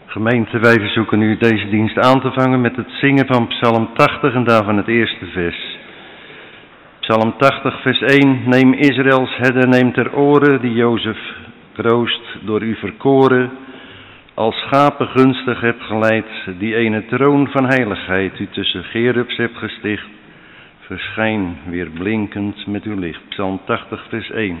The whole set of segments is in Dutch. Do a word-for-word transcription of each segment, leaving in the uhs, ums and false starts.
Gemeente, wij verzoeken u deze dienst aan te vangen met het zingen van Psalm tachtig en daarvan het eerste vers. Psalm tachtig, vers één. Neem Israëls herder, neem ter oren, die Jozef kroost, door u verkoren. Als schapen gunstig hebt geleid, die ene troon van heiligheid u tussen gerubs hebt gesticht. Verschijn weer blinkend met uw licht. Psalm tachtig, vers één.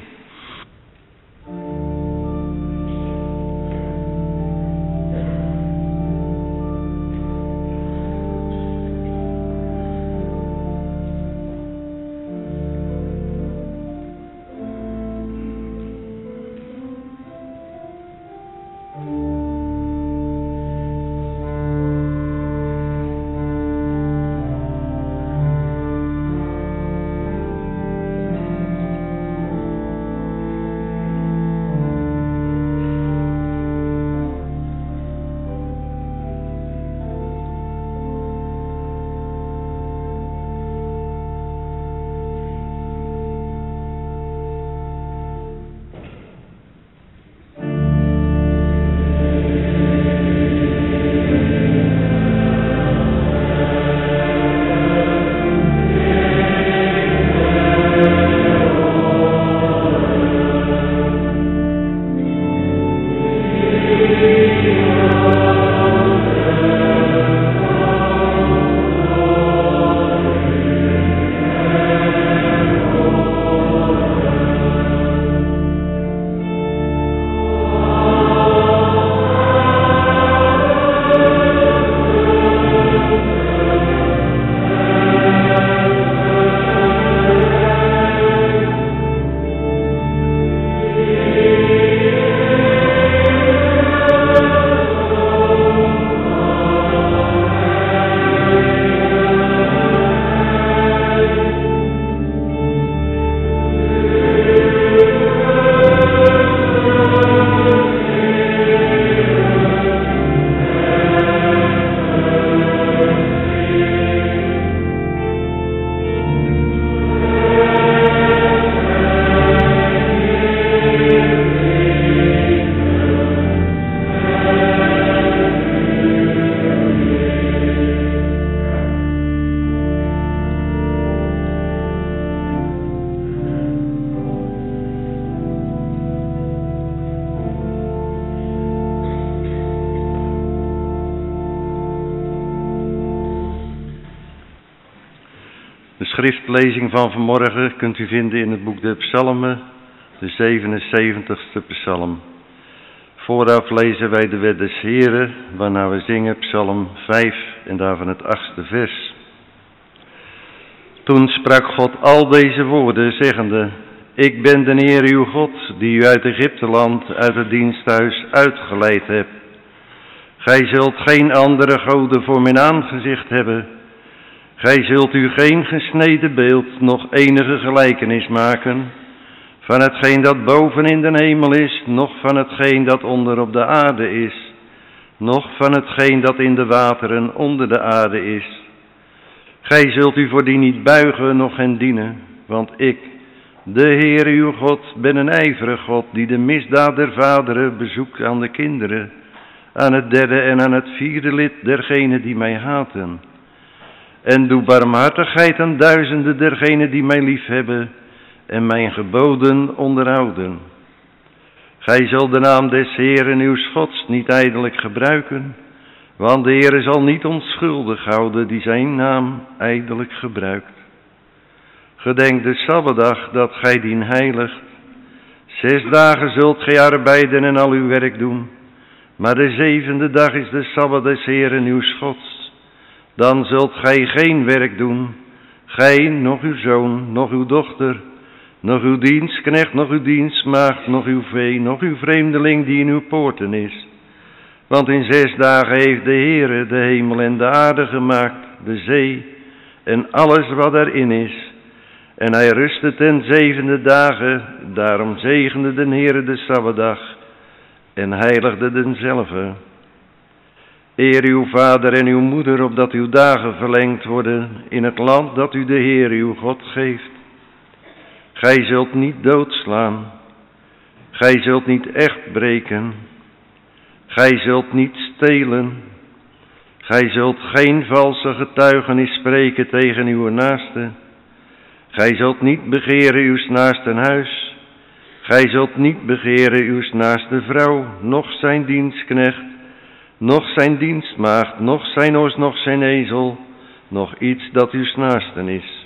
De schriftlezing van vanmorgen kunt u vinden in het boek de Psalmen, de zevenenzeventigste psalm. Vooraf lezen wij de wet des Heren, waarna we zingen psalm vijf en daarvan het achtste vers. Toen sprak God al deze woorden, zeggende: Ik ben de Heer uw God, die u uit Egypteland, uit het diensthuis uitgeleid hebt. Gij zult geen andere goden voor mijn aangezicht hebben. Gij zult u geen gesneden beeld, nog enige gelijkenis maken, van hetgeen dat boven in de hemel is, noch van hetgeen dat onder op de aarde is, noch van hetgeen dat in de wateren onder de aarde is. Gij zult u voor die niet buigen, noch hen dienen, want ik, de Heer uw God, ben een ijverig God, die de misdaad der vaderen bezoekt aan de kinderen, aan het derde en aan het vierde lid dergenen die mij haten. En doe barmhartigheid aan duizenden dergenen die mij liefhebben en mijn geboden onderhouden. Gij zult de naam des Heeren uw Gods niet ijdelijk gebruiken, want de Heere zal niet onschuldig houden die zijn naam ijdelijk gebruikt. Gedenk de Sabbatdag dat gij dien heiligt. Zes dagen zult gij arbeiden en al uw werk doen, maar de zevende dag is de Sabbat des Heeren uw Gods. Dan zult gij geen werk doen, gij, noch uw zoon, noch uw dochter, noch uw dienstknecht, noch uw dienstmaagd, noch uw vee, noch uw vreemdeling die in uw poorten is. Want in zes dagen heeft de Heere de hemel en de aarde gemaakt, de zee en alles wat erin is. En hij rustte ten zevende dagen, daarom zegende de Heere de Sabbatdag en heiligde denzelve. Eer uw vader en uw moeder, opdat uw dagen verlengd worden in het land dat u de Heer uw God geeft. Gij zult niet doodslaan, gij zult niet echt breken, Gij zult niet stelen. Gij zult geen valse getuigenis spreken tegen uw naaste. Gij zult niet begeren uw naaste huis. Gij zult niet begeren uw naaste vrouw, noch zijn dienstknecht, noch zijn dienstmaagd, noch zijn os, noch zijn ezel, noch iets dat uw naasten is.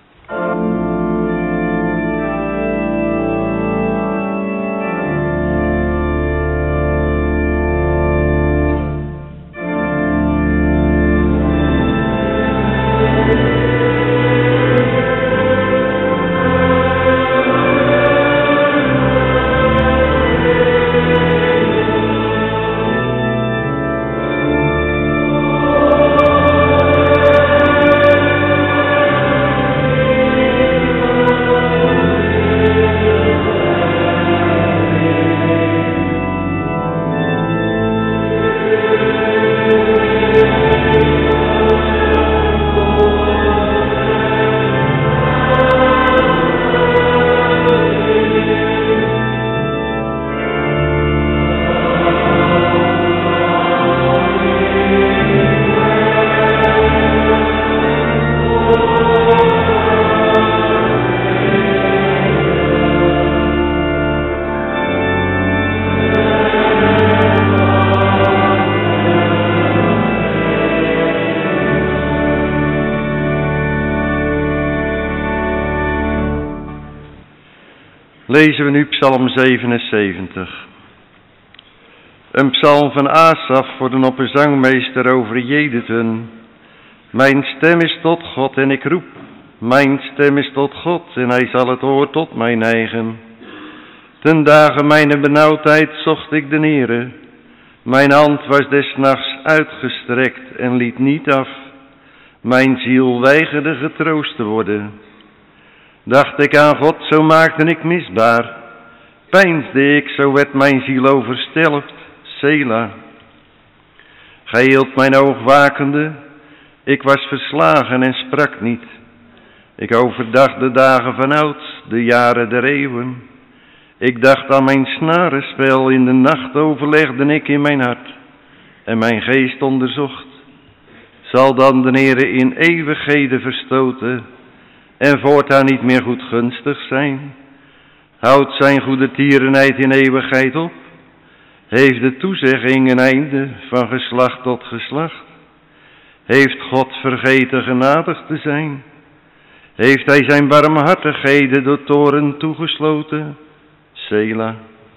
Lezen we nu Psalm zevenenzeventig. Een psalm van Asaf voor de opperzangmeester over Jedutun. Mijn stem is tot God en ik roep. Mijn stem is tot God en hij zal het oor tot mij neigen. Ten dagen mijn benauwdheid zocht ik de Heere. Mijn hand was des nachts uitgestrekt en liet niet af. Mijn ziel weigerde getroost te worden. Dacht ik aan God, zo maakte ik misbaar. Peinsde ik, zo werd mijn ziel overstelpt. Sela. Gij hield mijn oog wakende. Ik was verslagen en sprak niet. Ik overdacht de dagen van oud, de jaren der eeuwen. Ik dacht aan mijn snarenspel, in de nacht overlegde ik in mijn hart. En mijn geest onderzocht. Zal dan de Heere in eeuwigheden verstoten en voortaan niet meer goedgunstig zijn? Houdt zijn goede tierenheid in eeuwigheid op? Heeft de toezegging een einde van geslacht tot geslacht? Heeft God vergeten genadig te zijn? Heeft hij zijn barmhartigheden door toorn toegesloten? Sela.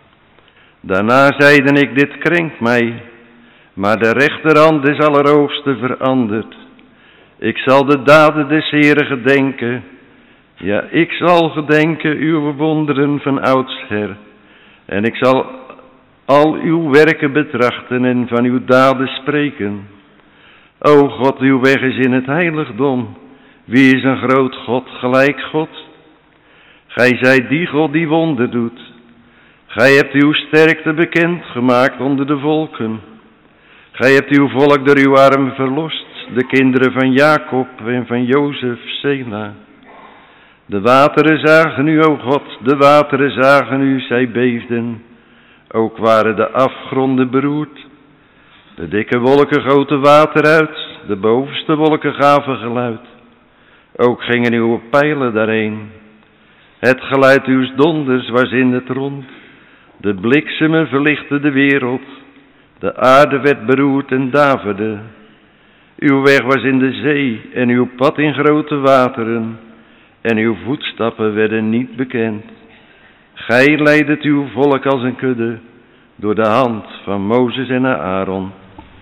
Daarna zeiden ik, dit krenkt mij, maar de rechterhand is allerhoogste veranderd. Ik zal de daden des Heeren gedenken. Ja, ik zal gedenken uw wonderen van oudsher. En ik zal al uw werken betrachten en van uw daden spreken. O God, uw weg is in het heiligdom. Wie is een groot God, gelijk God? Gij zijt die God die wonder doet. Gij hebt uw sterkte bekend gemaakt onder de volken. Gij hebt uw volk door uw arm verlost, de kinderen van Jacob en van Jozef, Sela. De wateren zagen u, o God, de wateren zagen u, zij beefden. Ook waren de afgronden beroerd. De dikke wolken goten water uit, de bovenste wolken gaven geluid. Ook gingen uw pijlen daarheen. Het geluid uws donders was in het rond. De bliksemen verlichtten de wereld. De aarde werd beroerd en daverde. Uw weg was in de zee en uw pad in grote wateren. En uw voetstappen werden niet bekend. Gij leidet uw volk als een kudde door de hand van Mozes en Aaron.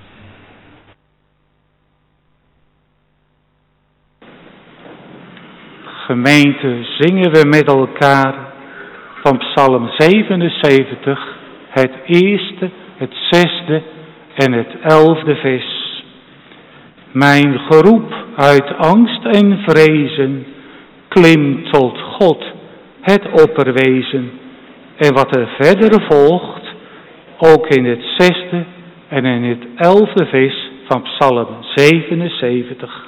Gemeente, zingen we met elkaar van Psalm zevenenzeventig, het eerste, het zesde en het elfde vers. Mijn geroep uit angst en vrezen klimt tot God, het opperwezen. En wat er verder volgt, ook in het zesde en in het elfde vers van Psalm zevenenzeventig.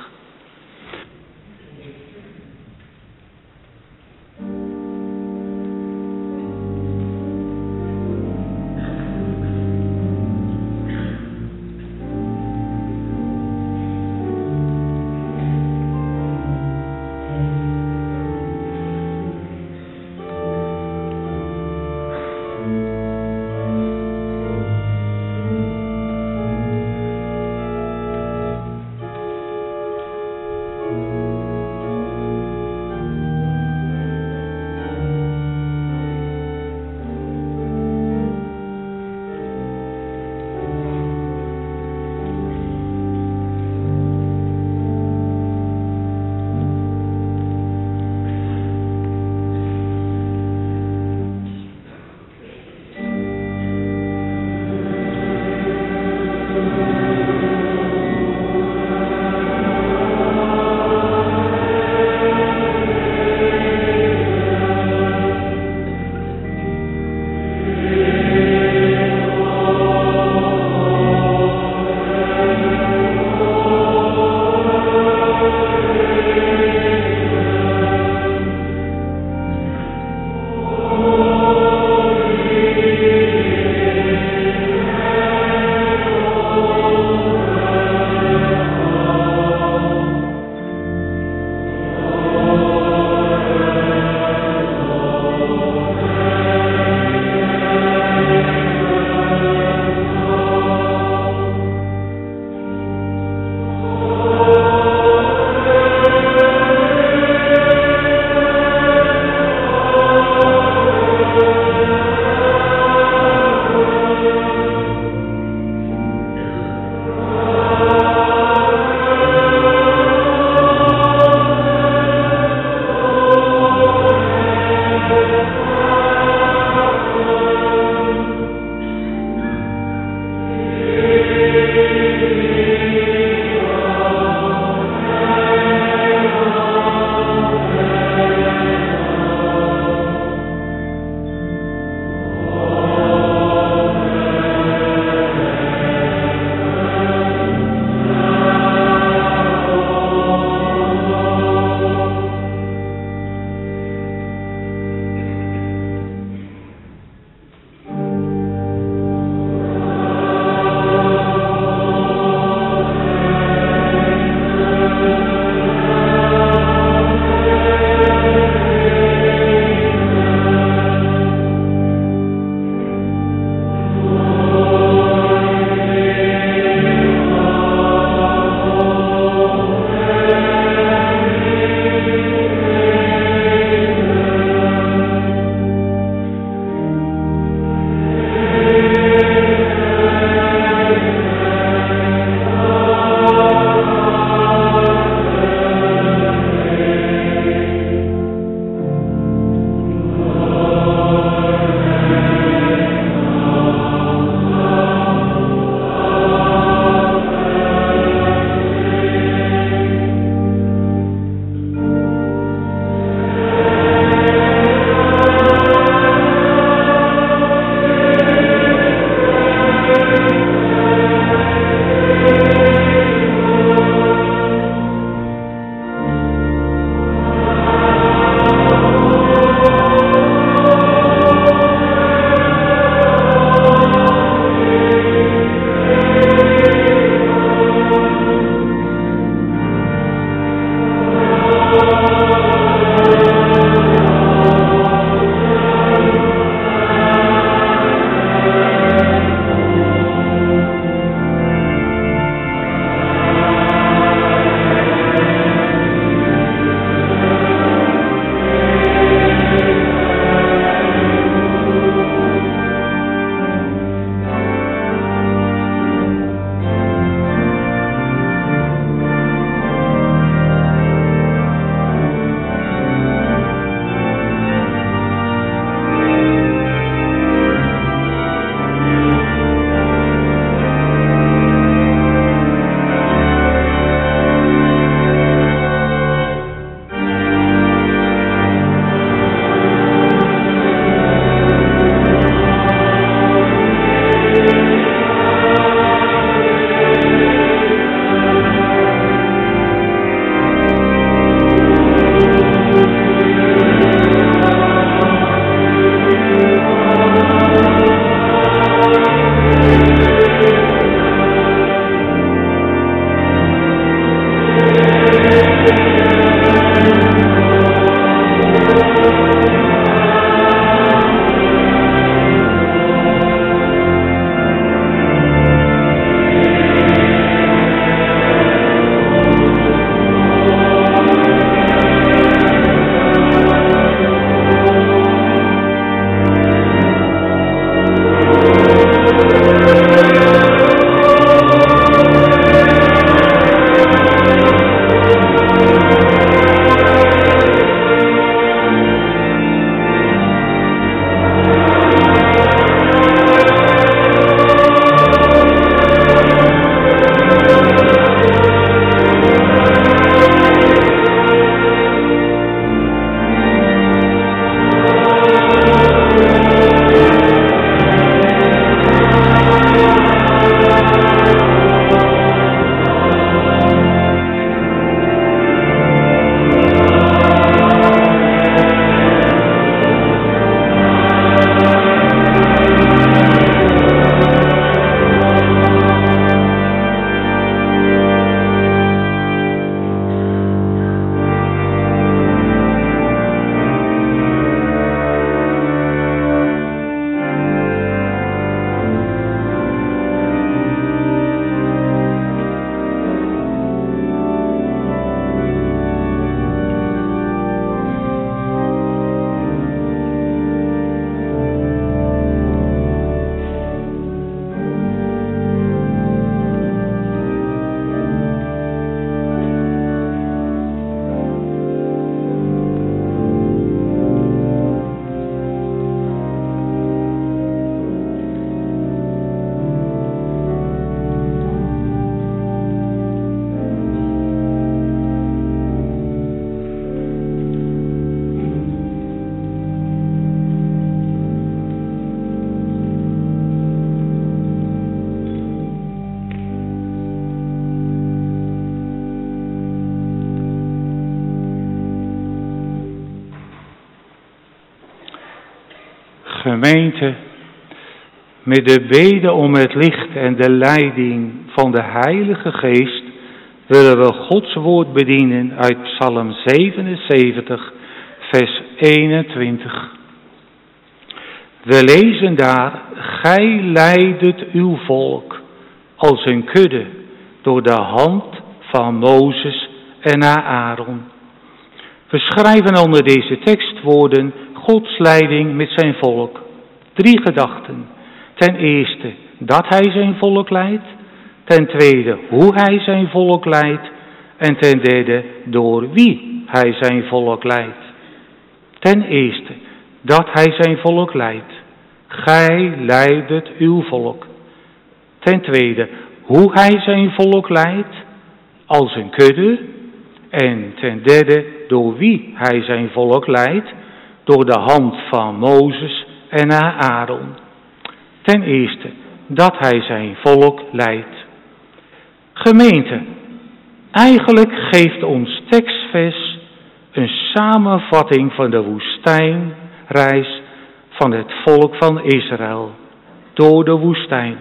Gemeente, met de bede om het licht en de leiding van de Heilige Geest willen we Gods woord bedienen uit Psalm zevenenzeventig, vers eenentwintig. We lezen daar: Gij leidet uw volk als een kudde door de hand van Mozes en Aaron. We schrijven onder deze tekstwoorden Gods leiding met zijn volk. Drie gedachten. Ten eerste dat hij zijn volk leidt. Ten tweede hoe hij zijn volk leidt. En ten derde door wie hij zijn volk leidt. Ten eerste dat hij zijn volk leidt. Gij leidet uw volk. Ten tweede hoe hij zijn volk leidt als een kudde. En ten derde door wie hij zijn volk leidt, door de hand van Mozes en Aaron. Ten eerste dat hij zijn volk leidt. Gemeente, eigenlijk geeft ons tekstvers een samenvatting van de woestijnreis van het volk van Israël door de woestijn.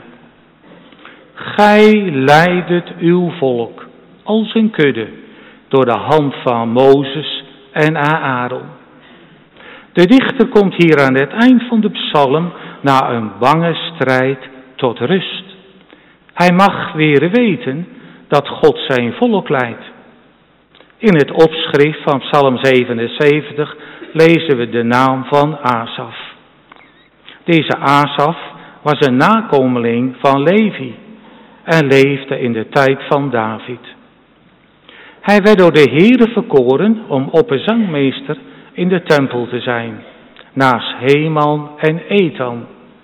Gij leidet uw volk als een kudde door de hand van Mozes en Aaron. De dichter komt hier aan het eind van de psalm na een bange strijd tot rust. Hij mag weer weten dat God zijn volk leidt. In het opschrift van Psalm zevenenzeventig lezen we de naam van Asaf. Deze Asaf was een nakomeling van Levi en leefde in de tijd van David. Hij werd door de Heere verkoren om opperzangmeester in de tempel te zijn, naast Heman en Ethan.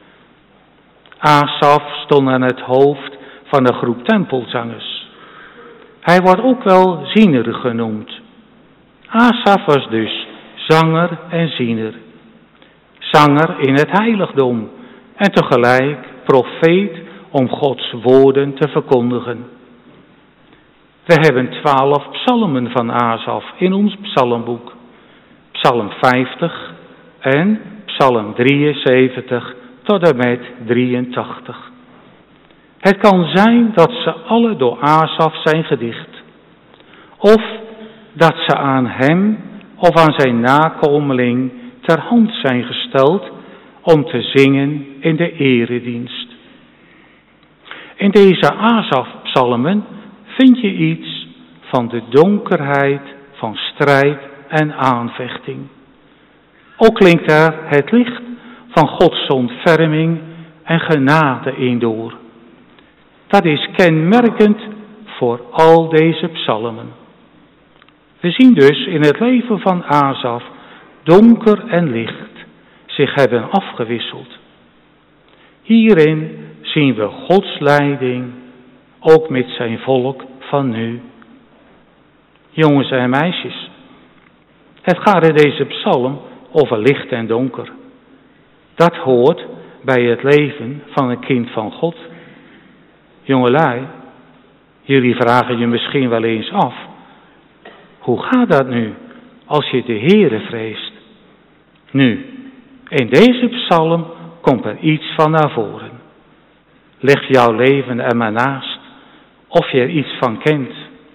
Asaf stond aan het hoofd van de groep tempelzangers. Hij wordt ook wel ziener genoemd. Asaf was dus zanger en ziener. Zanger in het heiligdom en tegelijk profeet om Gods woorden te verkondigen. We hebben twaalf psalmen van Asaf in ons psalmboek. Psalm vijftig en Psalm drieënzeventig tot en met drieëntachtig. Het kan zijn dat ze alle door Asaf zijn gedicht. Of dat ze aan hem of aan zijn nakomeling ter hand zijn gesteld om te zingen in de eredienst. In deze Asaf-psalmen vind je iets van de donkerheid van strijd en aanvechting. Ook klinkt daar het licht van Gods ontferming en genade in door. Dat is kenmerkend voor al deze psalmen. We zien dus in het leven van Asaf donker en licht zich hebben afgewisseld. Hierin zien we Gods leiding ook met zijn volk van nu. Jongens en meisjes, het gaat in deze psalm over licht en donker. Dat hoort bij het leven van een kind van God. Jongelui, jullie vragen je misschien wel eens af, hoe gaat dat nu als je de Heere vreest? Nu, in deze psalm komt er iets van naar voren. Leg jouw leven er maar naast, of je er iets van kent.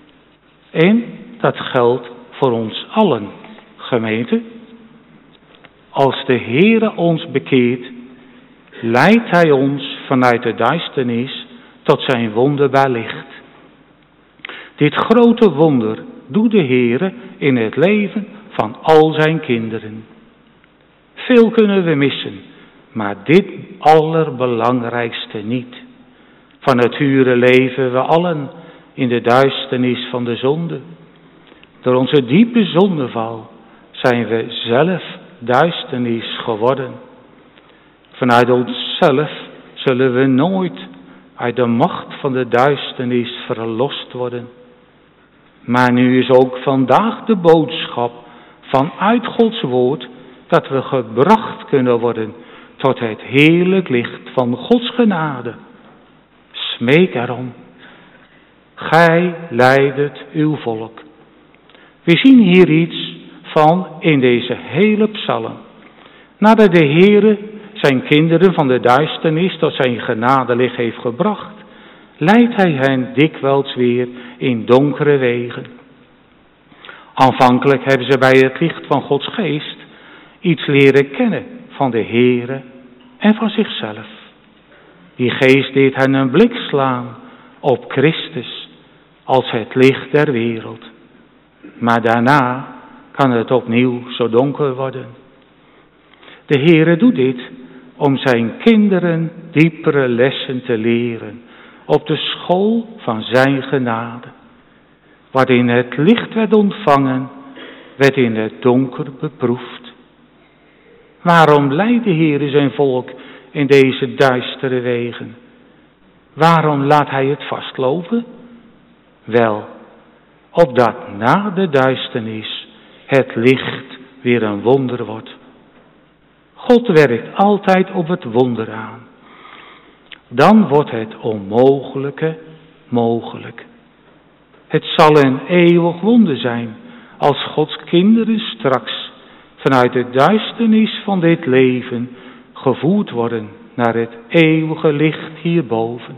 En dat geldt voor ons allen, gemeente. Als de Heere ons bekeert, leidt Hij ons vanuit de duisternis tot zijn wonderbaar licht. Dit grote wonder doet de Heere in het leven van al zijn kinderen. Veel kunnen we missen, maar dit allerbelangrijkste niet. Van nature leven we allen in de duisternis van de zonde. Door onze diepe zondeval zijn we zelf duisternis geworden. Vanuit onszelf zullen we nooit uit de macht van de duisternis verlost worden. Maar nu is ook vandaag de boodschap vanuit Gods woord dat we gebracht kunnen worden tot het heerlijk licht van Gods genade. Smeek erom. Gij leidet uw volk. We zien hier iets van in deze hele psalm. Nadat de Heere zijn kinderen van de duisternis tot zijn genadelicht heeft gebracht, leidt hij hen dikwijls weer in donkere wegen. Aanvankelijk hebben ze bij het licht van Gods geest iets leren kennen van de Heere en van zichzelf. Die geest deed hen een blik slaan op Christus als het licht der wereld. Maar daarna kan het opnieuw zo donker worden. De Heere doet dit om zijn kinderen diepere lessen te leren op de school van zijn genade. Waarin het licht werd ontvangen, werd in het donker beproefd. Waarom leidt de Heere zijn volk in deze duistere wegen? Waarom laat hij het vastlopen? Wel, opdat na de duisternis het licht weer een wonder wordt. God werkt altijd op het wonder aan. Dan wordt het onmogelijke mogelijk. Het zal een eeuwig wonder zijn als Gods kinderen straks vanuit de duisternis van dit leven gevoerd worden naar het eeuwige licht hierboven.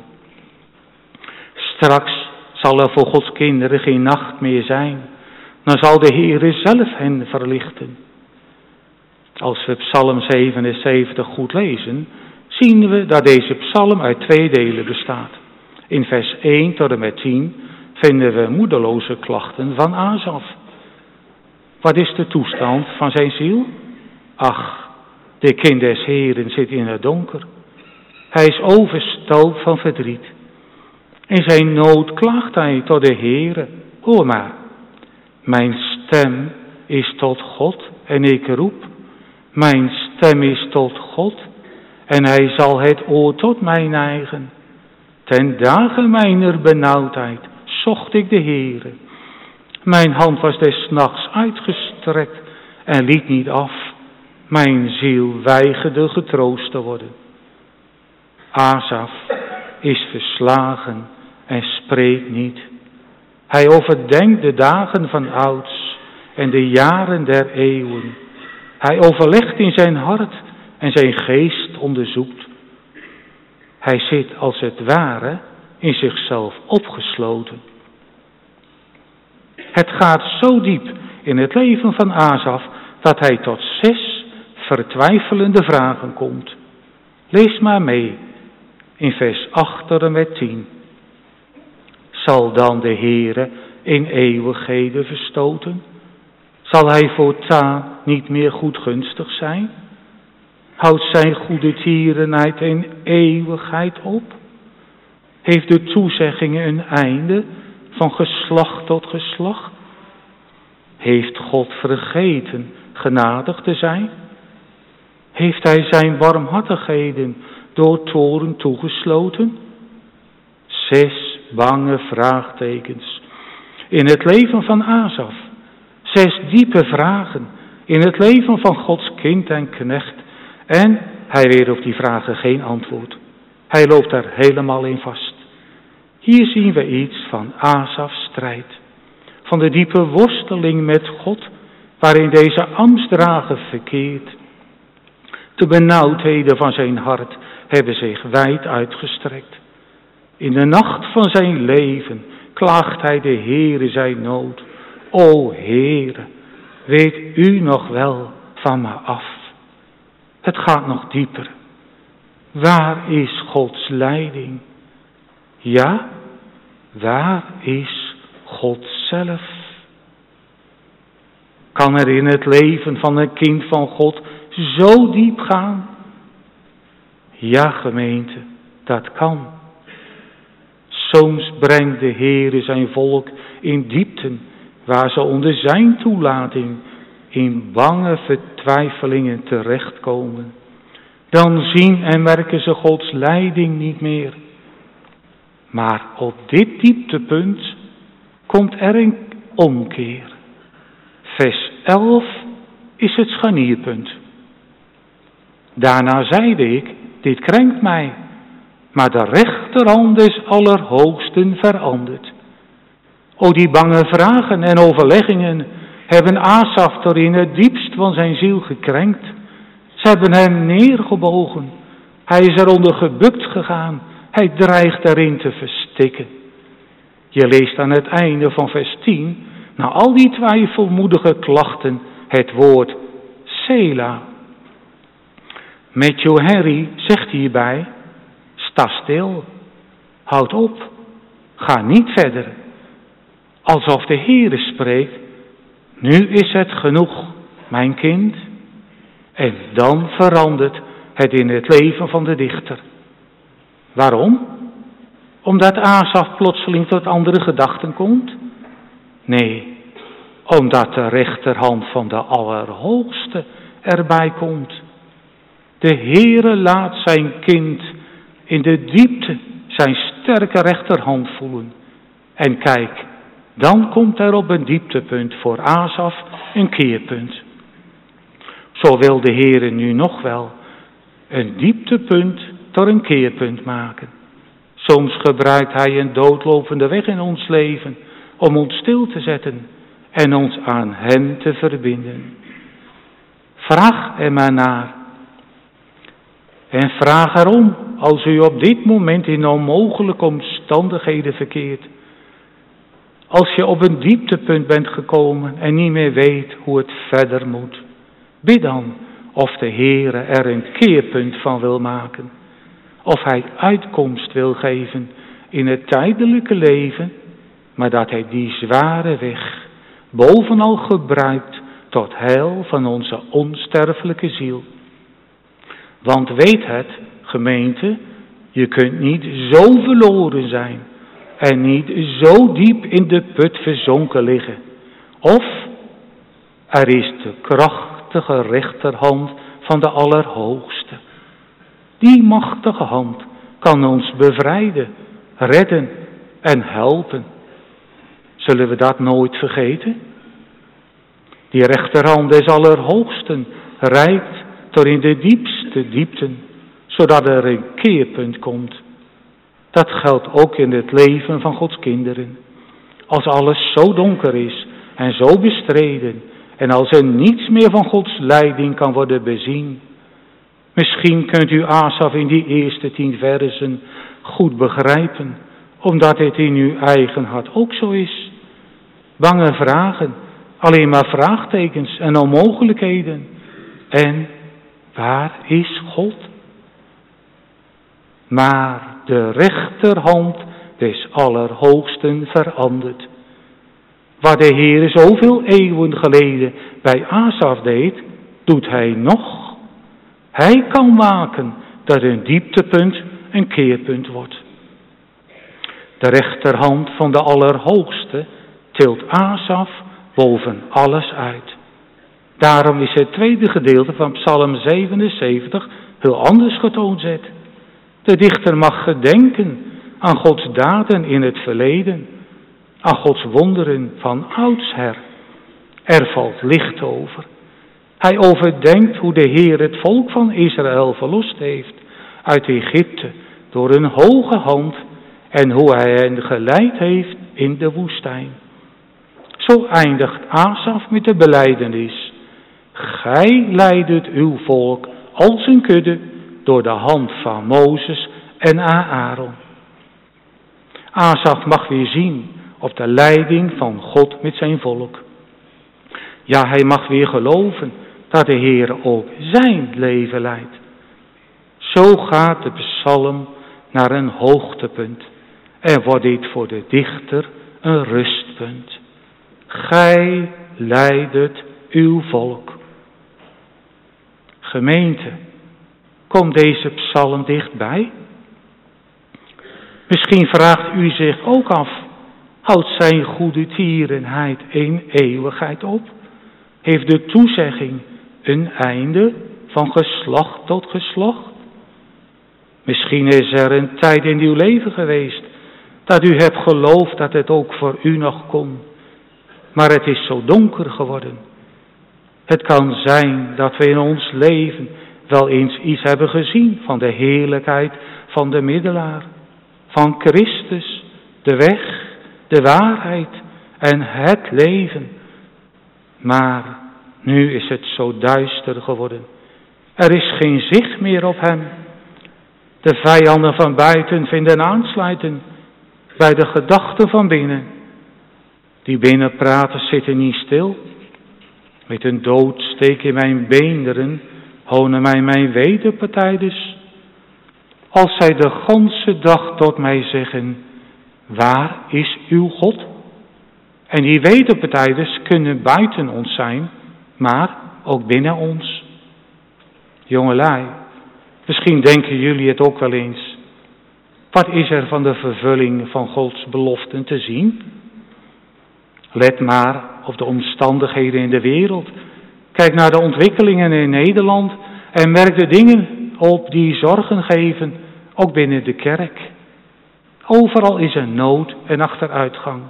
Straks zal er voor Gods kinderen geen nacht meer zijn. Dan zal de Heere zelf hen verlichten. Als we Psalm zevenenzeventig goed lezen, zien we dat deze psalm uit twee delen bestaat. In vers één tot en met tien vinden we moedeloze klachten van Asaf. Wat is de toestand van zijn ziel? Ach, de kind des Heeren zit in het donker. Hij is overstelpt van verdriet. In zijn nood klaagt hij tot de Heere. Hoor maar, mijn stem is tot God en ik roep. Mijn stem is tot God en hij zal het oor tot mij neigen. Ten dagen mijner benauwdheid zocht ik de Heere. Mijn hand was des nachts uitgestrekt en liet niet af. Mijn ziel weigerde getroost te worden. Asaf is verslagen en spreekt niet. Hij overdenkt de dagen van ouds en de jaren der eeuwen. Hij overlegt in zijn hart en zijn geest onderzoekt. Hij zit als het ware in zichzelf opgesloten. Het gaat zo diep in het leven van Asaf dat hij tot zes vertwijfelende vragen komt. Lees maar mee in vers acht tot en met tien. Zal dan de Heere in eeuwigheden verstoten? Zal hij voortaan niet meer goedgunstig zijn? Houdt zijn goede tierenheid in eeuwigheid op? Heeft de toezeggingen een einde van geslacht tot geslacht? Heeft God vergeten genadig te zijn? Heeft hij zijn barmhartigheden door toorn toegesloten? Zes bange vraagtekens in het leven van Asaf. Zes diepe vragen in het leven van Gods kind en knecht. En hij weet op die vragen geen antwoord. Hij loopt daar helemaal in vast. Hier zien we iets van Asafs strijd. Van de diepe worsteling met God, waarin deze ambtsdrager verkeert. De benauwdheden van zijn hart hebben zich wijd uitgestrekt. In de nacht van zijn leven klaagt hij de Heere zijn nood. O Heere, weet u nog wel van me af? Het gaat nog dieper. Waar is Gods leiding? Ja, waar is God zelf? Kan er in het leven van een kind van God zo diep gaan? Ja, gemeente, dat kan. Soms brengt de Heere zijn volk in diepten waar ze onder zijn toelating in bange vertwijfelingen terechtkomen. Dan zien en merken ze Gods leiding niet meer. Maar op dit dieptepunt komt er een omkeer. Vers elf is het scharnierpunt. Daarna zeide ik, dit krenkt mij, maar de rechterhand des Allerhoogsten verandert. O, die bange vragen en overleggingen hebben Asaf tot in het diepst van zijn ziel gekrenkt. Ze hebben hem neergebogen. Hij is eronder gebukt gegaan. Hij dreigt erin te verstikken. Je leest aan het einde van vers tien, na al die twijfelmoedige klachten, het woord Sela. Matthew Henry zegt hierbij, sta stil, houd op, ga niet verder. Alsof de Heere spreekt, nu is het genoeg, mijn kind. En dan verandert het in het leven van de dichter. Waarom? Omdat Asaf plotseling tot andere gedachten komt? Nee, omdat de rechterhand van de Allerhoogste erbij komt. De Heere laat zijn kind in de diepte zijn sterke rechterhand voelen. En kijk, dan komt er op een dieptepunt voor Asaf een keerpunt. Zo wil de Heere nu nog wel een dieptepunt tot een keerpunt maken. Soms gebruikt hij een doodlopende weg in ons leven om ons stil te zetten en ons aan hem te verbinden. Vraag er maar naar. En vraag erom als u op dit moment in onmogelijke omstandigheden verkeert. Als je op een dieptepunt bent gekomen en niet meer weet hoe het verder moet. Bid dan of de Heere er een keerpunt van wil maken. Of hij uitkomst wil geven in het tijdelijke leven, maar dat hij die zware weg bovenal gebruikt tot heil van onze onsterfelijke ziel. Want weet het, gemeente, je kunt niet zo verloren zijn en niet zo diep in de put verzonken liggen. Of er is de krachtige rechterhand van de Allerhoogste. Die machtige hand kan ons bevrijden, redden en helpen. Zullen we dat nooit vergeten? Die rechterhand des Allerhoogsten reikt tot in de diepste diepten, zodat er een keerpunt komt. Dat geldt ook in het leven van Gods kinderen. Als alles zo donker is en zo bestreden en als er niets meer van Gods leiding kan worden bezien. Misschien kunt u Asaf in die eerste tien versen goed begrijpen, omdat het in uw eigen hart ook zo is. Bange vragen, alleen maar vraagtekens en onmogelijkheden. En waar is God? Maar de rechterhand des Allerhoogsten verandert. Wat de Heer zoveel eeuwen geleden bij Asaf deed, doet hij nog. Hij kan maken dat een dieptepunt een keerpunt wordt. De rechterhand van de Allerhoogste tilt Asaf boven alles uit. Daarom is het tweede gedeelte van Psalm zevenenzeventig heel anders getoonzet. De dichter mag gedenken aan Gods daden in het verleden, aan Gods wonderen van oudsher. Er valt licht over. Hij overdenkt hoe de Heer het volk van Israël verlost heeft uit Egypte door een hoge hand en hoe hij hen geleid heeft in de woestijn. Zo eindigt Asaf met de belijdenis. Gij leidet uw volk als een kudde door de hand van Mozes en Aaron. Asaf mag weer zien op de leiding van God met zijn volk. Ja, hij mag weer geloven dat de Heer ook zijn leven leidt. Zo gaat de psalm naar een hoogtepunt en wordt dit voor de dichter een rustpunt. Gij leidet uw volk. Gemeente, komt deze psalm dichtbij? Misschien vraagt u zich ook af, houdt zijn goede tierenheid in eeuwigheid op? Heeft de toezegging een einde van geslacht tot geslacht? Misschien is er een tijd in uw leven geweest dat u hebt geloofd dat het ook voor u nog kon. Maar het is zo donker geworden. Het kan zijn dat we in ons leven wel eens iets hebben gezien van de heerlijkheid van de middelaar, van Christus, de weg, de waarheid en het leven. Maar nu is het zo duister geworden Er is geen zicht meer op hem. De vijanden van buiten vinden aansluiten bij de gedachten van binnen. Die binnenpraters zitten niet stil. Met een dood steek in mijn beenderen, honen mij mijn wederpartijders. Als zij de ganse dag tot mij zeggen, waar is uw God? En die wederpartijders kunnen buiten ons zijn, maar ook binnen ons. Jongelui, misschien denken jullie het ook wel eens. Wat is er van de vervulling van Gods beloften te zien? Let maar op de omstandigheden in de wereld. Kijk naar de ontwikkelingen in Nederland en merk de dingen op die zorgen geven, ook binnen de kerk. Overal is er nood en achteruitgang.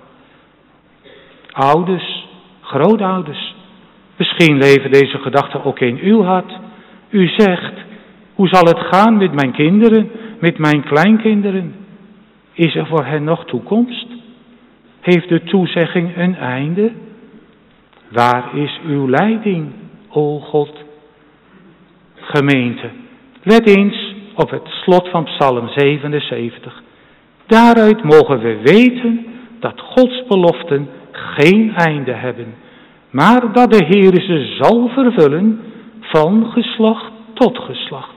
Ouders, grootouders, misschien leven deze gedachten ook in uw hart. U zegt, hoe zal het gaan met mijn kinderen, met mijn kleinkinderen? Is er voor hen nog toekomst? Heeft de toezegging een einde? Waar is uw leiding, o God? Gemeente, let eens op het slot van Psalm zevenenzeventig. Daaruit mogen we weten dat Gods beloften geen einde hebben, maar dat de Heer ze zal vervullen van geslacht tot geslacht.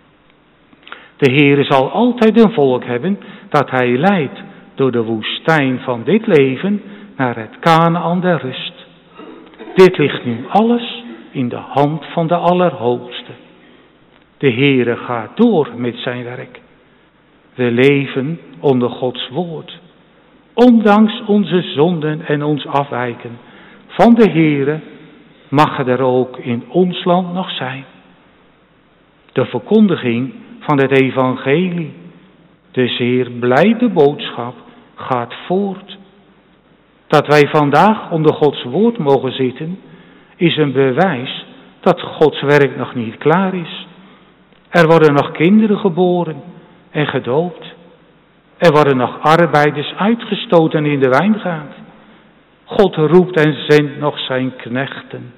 De Heer zal altijd een volk hebben dat hij leidt door de woestijn van dit leven naar het Kanaän der rust. Dit ligt nu alles in de hand van de Allerhoogste. De Heere gaat door met zijn werk. We leven onder Gods woord. Ondanks onze zonden en ons afwijken van de Heere mag er ook in ons land nog zijn. De verkondiging van het evangelie, de zeer blijde boodschap, gaat voort. Dat wij vandaag onder Gods woord mogen zitten, is een bewijs dat Gods werk nog niet klaar is. Er worden nog kinderen geboren en gedoopt. Er worden nog arbeiders uitgestoten in de wijngaard. God roept en zendt nog zijn knechten.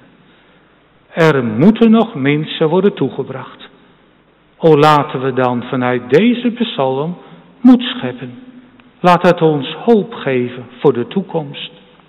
Er moeten nog mensen worden toegebracht. O, laten we dan vanuit deze psalm moed scheppen. Laat het ons hoop geven voor de toekomst.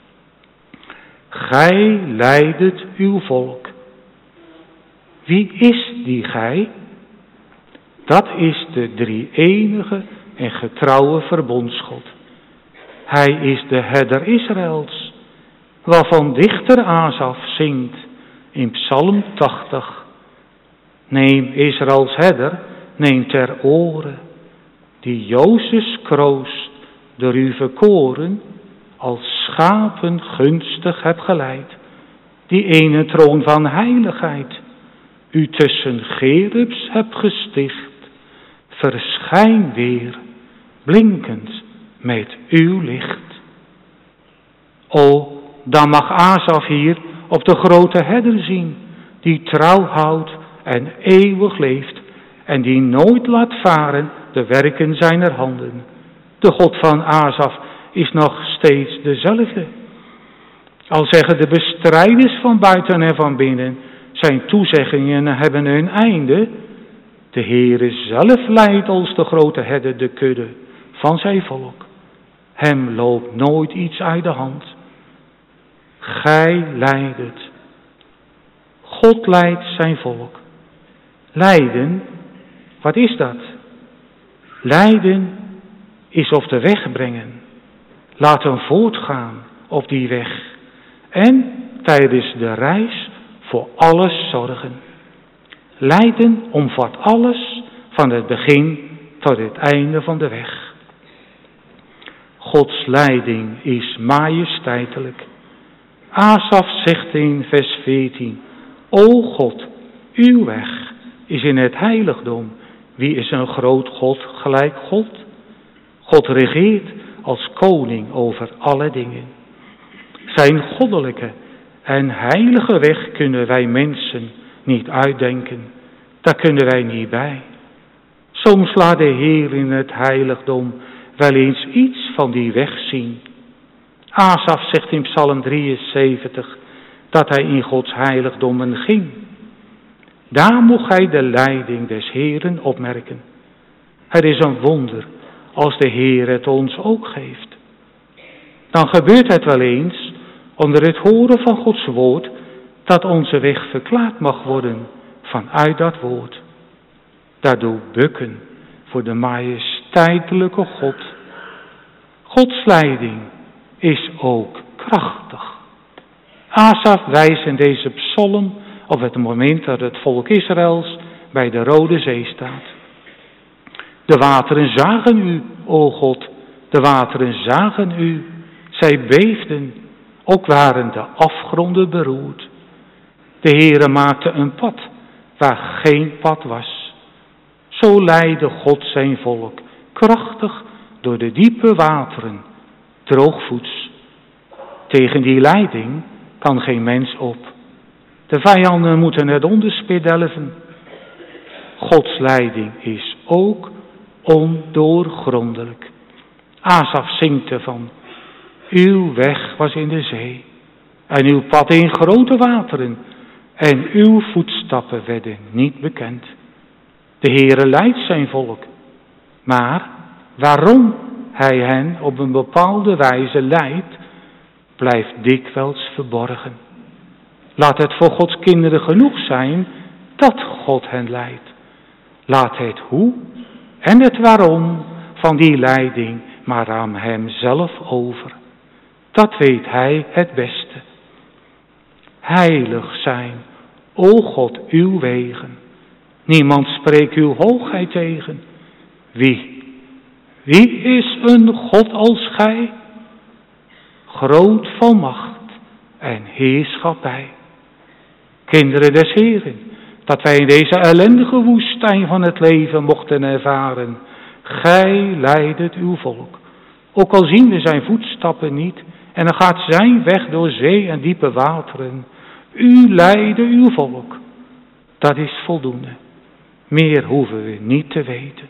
Gij leidet uw volk. Wie is die gij? Dat is de drie-enige en getrouwe verbondsgod. Hij is de herder Israëls, waarvan dichter Asaf zingt in Psalm tachtig. Neem Israëls herder, neem ter oren, die Jozefs kroost door u verkoren, als schapen gunstig hebt geleid, die ene troon van heiligheid, u tussen gerubs hebt gesticht, verschijn weer, blinkend met uw licht. O, dan mag Asaf hier op de grote herder zien, die trouw houdt en eeuwig leeft, en die nooit laat varen de werken zijner handen. De God van Asaf is nog steeds dezelfde. Al zeggen de bestrijders van buiten en van binnen, zijn toezeggingen hebben hun einde. De Heere zelf leidt als de grote herder de kudde van zijn volk. Hem loopt nooit iets uit de hand. Gij leidet. God leidt zijn volk. Leiden, wat is dat? Leiden is op de weg brengen. Laten voortgaan op die weg. En tijdens de reis voor alles zorgen. Leiden omvat alles van het begin tot het einde van de weg. Gods leiding is majesteitelijk. Asaf zegt in vers veertien, O God, uw weg is in het heiligdom. Wie is een groot God gelijk God? God regeert als koning over alle dingen. Zijn goddelijke en heilige weg kunnen wij mensen niet uitdenken. Daar kunnen wij niet bij. Soms laat de Heer in het heiligdom wel eens iets van die weg zien. Asaf zegt in Psalm drieënzeventig dat hij in Gods heiligdommen ging. Daar mocht hij de leiding des Heeren opmerken. Het is een wonder als de Heer het ons ook geeft. Dan gebeurt het wel eens, onder het horen van Gods woord, dat onze weg verklaard mag worden vanuit dat woord. Daardoor bukken voor de majesteitelijke God. Gods leiding is ook krachtig. Asaf wijst in deze psalm op het moment dat het volk Israëls bij de Rode Zee staat. De wateren zagen u, o God, de wateren zagen u. Zij beefden, ook waren de afgronden beroerd. De Heere maakte een pad waar geen pad was. Zo leidde God zijn volk krachtig door de diepe wateren, droogvoets. Tegen die leiding kan geen mens op. De vijanden moeten het onderspit delven. Gods leiding is ook ondoorgrondelijk. Asaf zingt ervan. Uw weg was in de zee en uw pad in grote wateren en uw voetstappen werden niet bekend. De Heere leidt zijn volk, maar waarom hij hen op een bepaalde wijze leidt, blijft dikwijls verborgen. Laat het voor Gods kinderen genoeg zijn dat God hen leidt. Laat het hoe en het waarom van die leiding maar aan hem zelf over. Dat weet hij het beste. Heilig zijn, o God, uw wegen. Niemand spreekt uw hoogheid tegen. Wie? Wie is een God als gij? Groot van macht en heerschappij. Kinderen des Heeren, dat wij in deze ellendige woestijn van het leven mochten ervaren. Gij leidet uw volk. Ook al zien we zijn voetstappen niet en dan gaat zijn weg door zee en diepe wateren. U leidde uw volk. Dat is voldoende. Meer hoeven we niet te weten.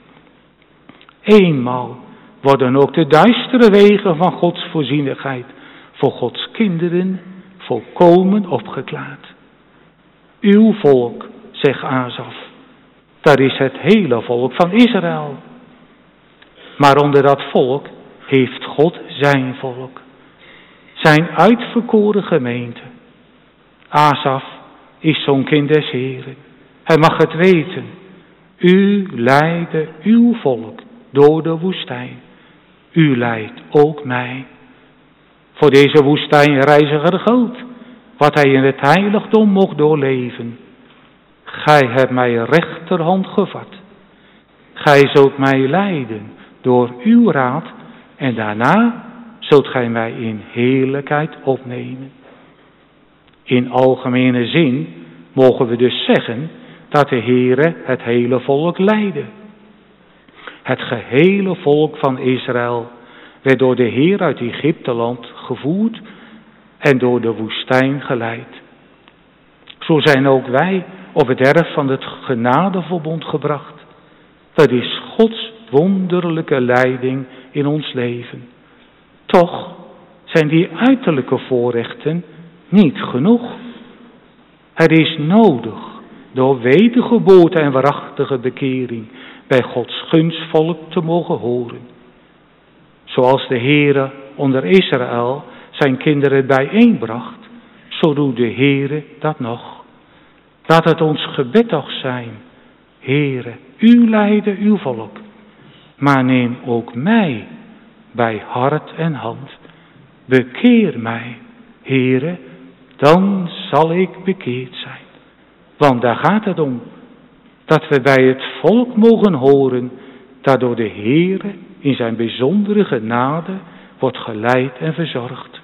Eenmaal worden ook de duistere wegen van Gods voorzienigheid voor Gods kinderen volkomen opgeklaard. Uw volk, zegt Asaf, dat is het hele volk van Israël. Maar onder dat volk heeft God zijn volk, zijn uitverkoren gemeente. Asaf is zo'n kind des Heren. Hij mag het weten. U leidde uw volk door de woestijn. U leidt ook mij. Voor deze woestijnreiziger geldt wat hij in het heiligdom mocht doorleven. Gij hebt mij rechterhand gevat. Gij zult mij leiden door uw raad en daarna zult gij mij in heerlijkheid opnemen. In algemene zin mogen we dus zeggen dat de Heere het hele volk leidde. Het gehele volk van Israël werd door de Heer uit Egypteland gevoerd en door de woestijn geleid. Zo zijn ook wij op het erf van het genadeverbond gebracht. Dat is Gods wonderlijke leiding in ons leven. Toch zijn die uiterlijke voorrechten niet genoeg. Het is nodig door wedergeboorte en waarachtige bekering bij Gods gunstvolk te mogen horen. Zoals de Heere onder Israël zijn kinderen bijeenbracht, zo doet de Heere dat nog. Laat het ons gebed toch zijn. Heere, u leidde uw volk, maar neem ook mij bij hart en hand. Bekeer mij, Heere, dan zal ik bekeerd zijn. Want daar gaat het om, dat we bij het volk mogen horen, dat door de Heere in zijn bijzondere genade wordt geleid en verzorgd.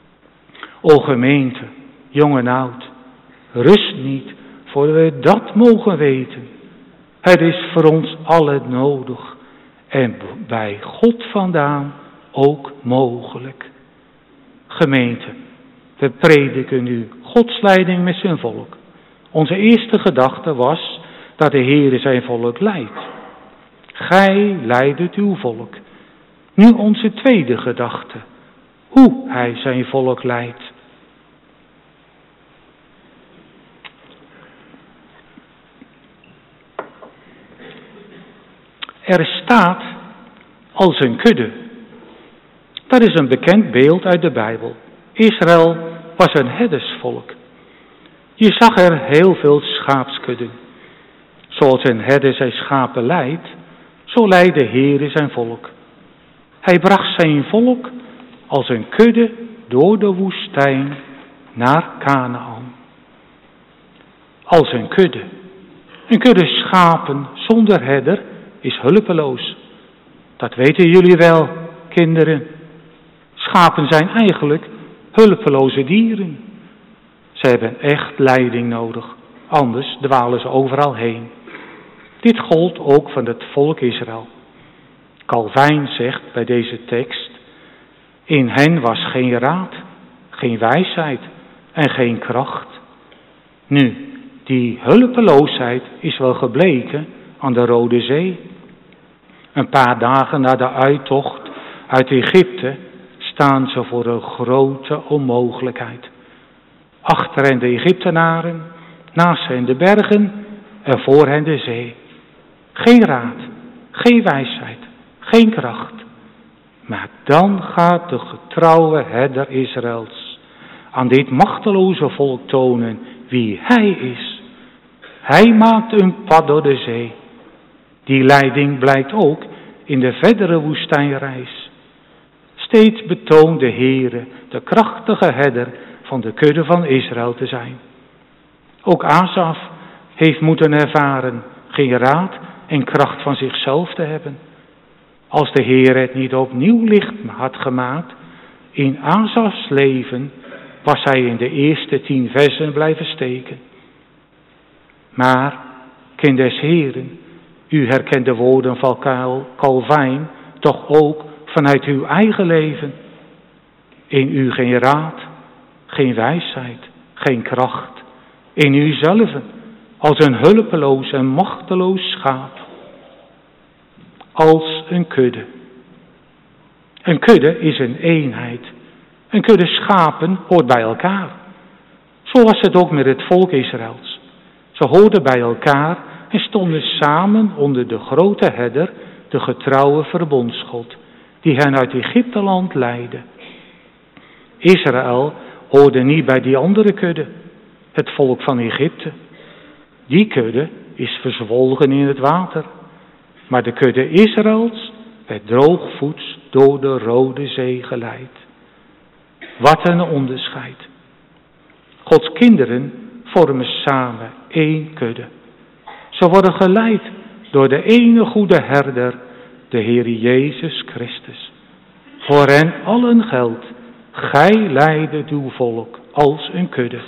O gemeente, jong en oud, rust niet voordat we dat mogen weten. Het is voor ons allen nodig en bij God vandaan ook mogelijk. Gemeente, we prediken nu Gods leiding met zijn volk. Onze eerste gedachte was dat de Heere zijn volk leidt. Gij leidet uw volk. Nu onze tweede gedachte, hoe hij zijn volk leidt. Er staat als een kudde. Dat is een bekend beeld uit de Bijbel. Israël was een herdersvolk. Je zag er heel veel schaapskudden. Zoals een herder zijn schapen leidt, zo leidde de Heere zijn volk. Hij bracht zijn volk als een kudde door de woestijn naar Kanaan. Als een kudde. Een kudde schapen zonder herder is hulpeloos. Dat weten jullie wel, kinderen. Schapen zijn eigenlijk hulpeloze dieren. Ze hebben echt leiding nodig, anders dwalen ze overal heen. Dit gold ook van het volk Israël. Calvijn zegt bij deze tekst: in hen was geen raad, geen wijsheid en geen kracht. Nu, die hulpeloosheid is wel gebleken aan de Rode Zee. Een paar dagen na de uittocht uit Egypte staan ze voor een grote onmogelijkheid. Achter hen de Egyptenaren, naast hen de bergen en voor hen de zee. Geen raad, geen wijsheid, geen kracht. Maar dan gaat de getrouwe herder Israëls aan dit machteloze volk tonen wie hij is. Hij maakt een pad door de zee. Die leiding blijkt ook in de verdere woestijnreis. Steeds betoont de Heere de krachtige herder van de kudde van Israël te zijn. Ook Asaf heeft moeten ervaren geen raad en kracht van zichzelf te hebben. Als de Heer het niet opnieuw licht had gemaakt in Asafs leven, was hij in de eerste tien versen blijven steken. Maar, kind des Heeren, u herkent de woorden van Calvijn toch ook vanuit uw eigen leven. In u geen raad, geen wijsheid, geen kracht. In uzelf als een hulpeloos en machteloos schaap. Als een kudde. Een kudde is een eenheid. Een kudde schapen hoort bij elkaar. Zo was het ook met het volk Israëls. Ze hoorden bij elkaar en stonden samen onder de grote herder, de getrouwe verbondsgod, die hen uit Egypteland leidde. Israël hoorde niet bij die andere kudde, het volk van Egypte. Die kudde is verzwolgen in het water. Maar de kudde Israëls werd droogvoets door de Rode Zee geleid. Wat een onderscheid. Gods kinderen vormen samen één kudde. Ze worden geleid door de ene goede herder, de Heer Jezus Christus. Voor hen allen geldt, gij leidet uw volk als een kudde.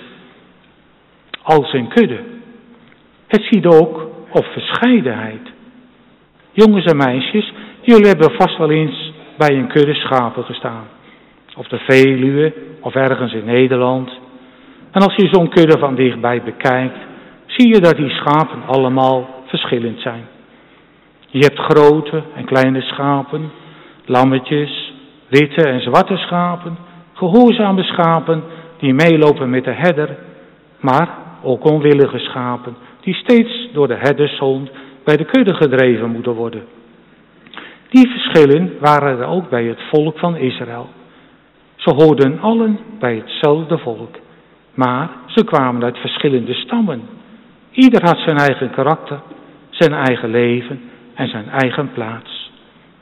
Als een kudde. Het ziet ook op verscheidenheid. Jongens en meisjes, jullie hebben vast wel eens bij een kudde schapen gestaan. Op de Veluwe of ergens in Nederland. En als je zo'n kudde van dichtbij bekijkt, zie je dat die schapen allemaal verschillend zijn. Je hebt grote en kleine schapen, lammetjes, witte en zwarte schapen, gehoorzame schapen die meelopen met de herder, maar ook onwillige schapen die steeds door de herdershond bij de kudde gedreven moeten worden. Die verschillen waren er ook bij het volk van Israël. Ze hoorden allen bij hetzelfde volk, maar ze kwamen uit verschillende stammen. Ieder had zijn eigen karakter, zijn eigen leven en zijn eigen plaats.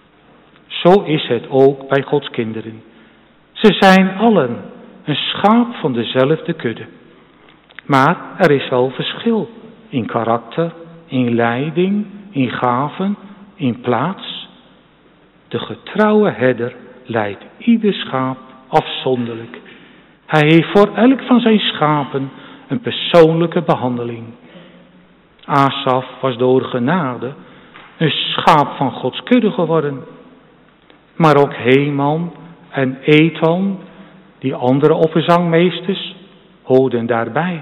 Zo is het ook bij Gods kinderen. Ze zijn allen een schaap van dezelfde kudde. Maar er is wel verschil in karakter, in leiding, in gaven, in plaats. De getrouwe herder leidt ieder schaap afzonderlijk. Hij heeft voor elk van zijn schapen een persoonlijke behandeling. Asaf was door genade een schaap van Gods kudde geworden. Maar ook Heman en Ethan, die andere opperzangmeesters, hoorden daarbij.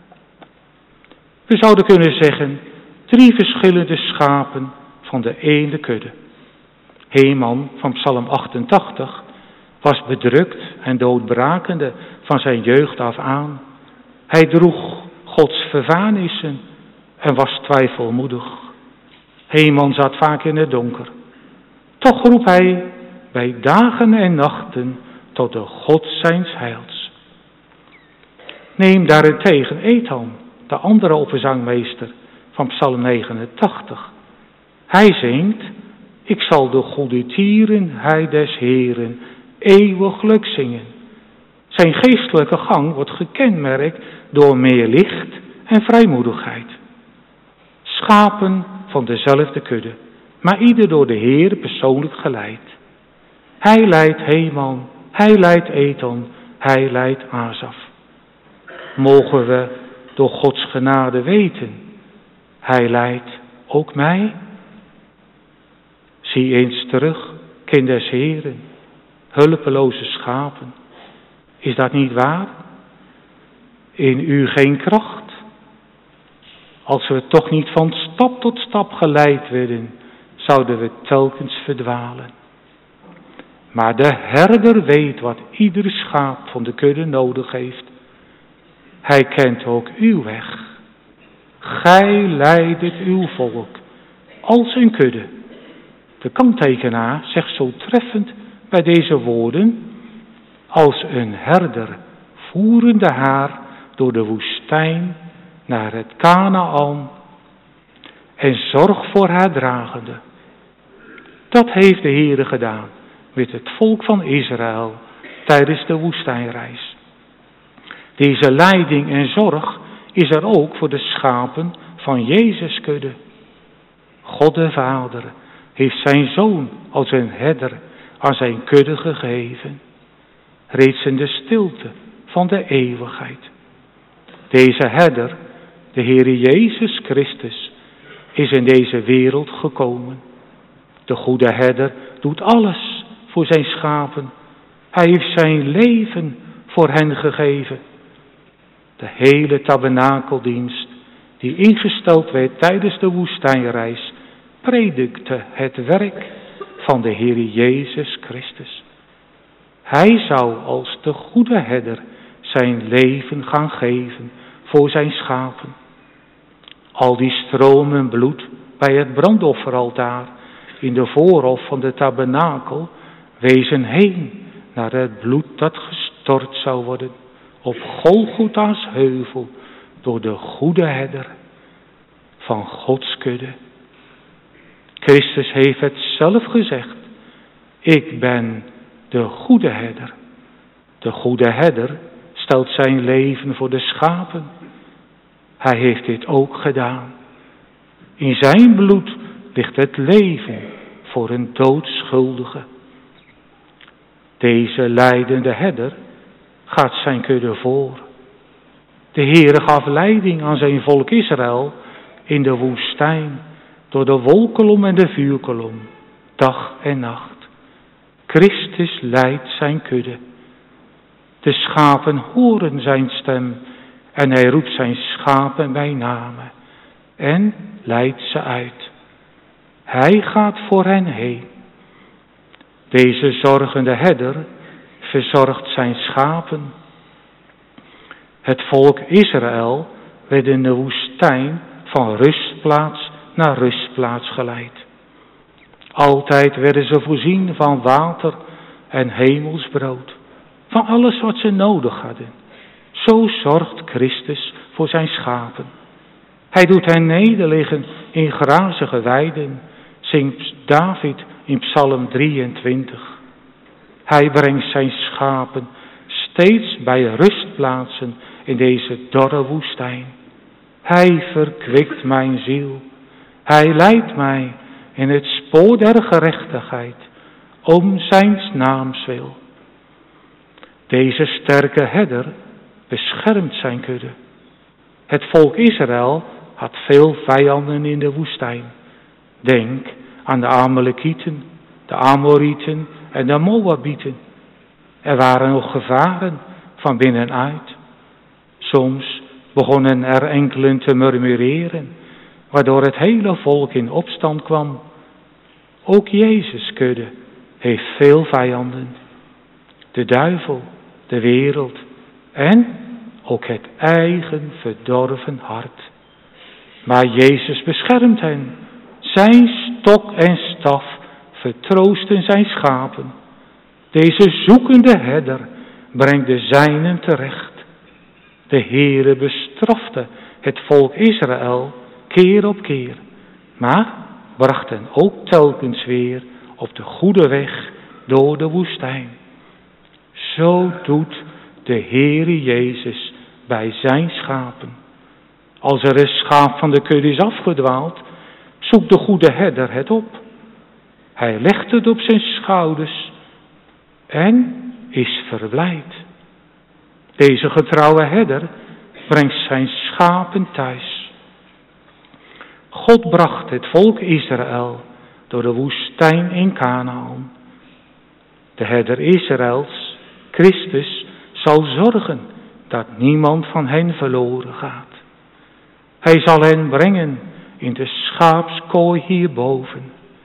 We zouden kunnen zeggen, drie verschillende schapen van de ene kudde. Heman van Psalm achtentachtig was bedrukt en doodbrakende van zijn jeugd af aan. Hij droeg Gods vervanissen en was twijfelmoedig. Heeman zat vaak in het donker. Toch roept hij bij dagen en nachten tot de God zijns heils. Neem daarentegen Ethan, de andere opperzangmeester van Psalm negenentachtig. Hij zingt: ik zal de goede tieren, hij des Heeren, eeuwiglijk zingen. Zijn geestelijke gang wordt gekenmerkt door meer licht en vrijmoedigheid. Schapen van dezelfde kudde, maar ieder door de Heer persoonlijk geleid. Hij leidt Heeman, hij leidt Ethan, hij leidt Asaf. Mogen we door Gods genade weten, hij leidt ook mij. Zie eens terug, kind des Heeren, hulpeloze schapen. Is dat niet waar? In u geen kracht? Als we toch niet van stap tot stap geleid werden, zouden we telkens verdwalen. Maar de herder weet wat ieder schaap van de kudde nodig heeft. Hij kent ook uw weg. Gij leidet uw volk als een kudde. De kanttekenaar zegt zo treffend bij deze woorden: als een herder voerende haar door de woestijn naar het Kanaan en zorg voor haar dragende. Dat heeft de Heere gedaan met het volk van Israël tijdens de woestijnreis. Deze leiding en zorg is er ook voor de schapen van Jezus' kudde. God de Vader heeft zijn Zoon als een herder aan zijn kudde gegeven, reeds in de stilte van de eeuwigheid. Deze herder, de Heere Jezus Christus, is in deze wereld gekomen. De goede herder doet alles voor zijn schapen. Hij heeft zijn leven voor hen gegeven. De hele tabernakeldienst die ingesteld werd tijdens de woestijnreis predikte het werk van de Heere Jezus Christus. Hij zou als de goede herder zijn leven gaan geven voor zijn schapen. Al die stromen bloed bij het brandofferaltaar in de voorhof van de tabernakel wezen heen naar het bloed dat gestort zou worden op Golgotha's heuvel door de goede herder van Gods kudde. Christus heeft het zelf gezegd: ik ben de goede herder. De goede herder stelt zijn leven voor de schapen. Hij heeft dit ook gedaan. In zijn bloed ligt het leven voor een doodschuldige. Deze leidende herder gaat zijn kudde voor. De Heere gaf leiding aan zijn volk Israël in de woestijn door de wolkolom en de vuurkolom, dag en nacht. Christus leidt zijn kudde. De schapen horen zijn stem en hij roept zijn schapen bij namen en leidt ze uit. Hij gaat voor hen heen. Deze zorgende herder verzorgt zijn schapen. Het volk Israël werd in de woestijn van rustplaats naar rustplaats geleid. Altijd werden ze voorzien van water en hemelsbrood, van alles wat ze nodig hadden. Zo zorgt Christus voor zijn schapen. Hij doet hen nederliggen in grazige weiden, zingt David in Psalm drieëntwintig. Hij brengt zijn schapen steeds bij rustplaatsen in deze dorre woestijn. Hij verkwikt mijn ziel. Hij leidt mij in het spoor der gerechtigheid, om zijns naams wil. Deze sterke herder beschermt zijn kudde. Het volk Israël had veel vijanden in de woestijn. Denk aan de Amalekieten, de Amorieten en de Moabieten. Er waren nog gevaren van binnenuit. Soms begonnen er enkelen te murmureren, waardoor het hele volk in opstand kwam. Ook Jezus' kudde heeft veel vijanden. De duivel, de wereld en ook het eigen verdorven hart. Maar Jezus beschermt hen. Zijn stok en staf vertroosten zijn schapen. Deze zoekende herder brengt de zijnen terecht. De Heere bestrafte het volk Israël keer op keer, maar bracht hen ook telkens weer op de goede weg door de woestijn. Zo doet de Heere Jezus bij zijn schapen. Als er een schaap van de kudde is afgedwaald, zoekt de goede herder het op. Hij legt het op zijn schouders en is verblijd. Deze getrouwe herder brengt zijn schapen thuis. God bracht het volk Israël door de woestijn in Kanaan. De herder Israëls, Christus, zal zorgen dat niemand van hen verloren gaat. Hij zal hen brengen in de schaapskooi hierboven.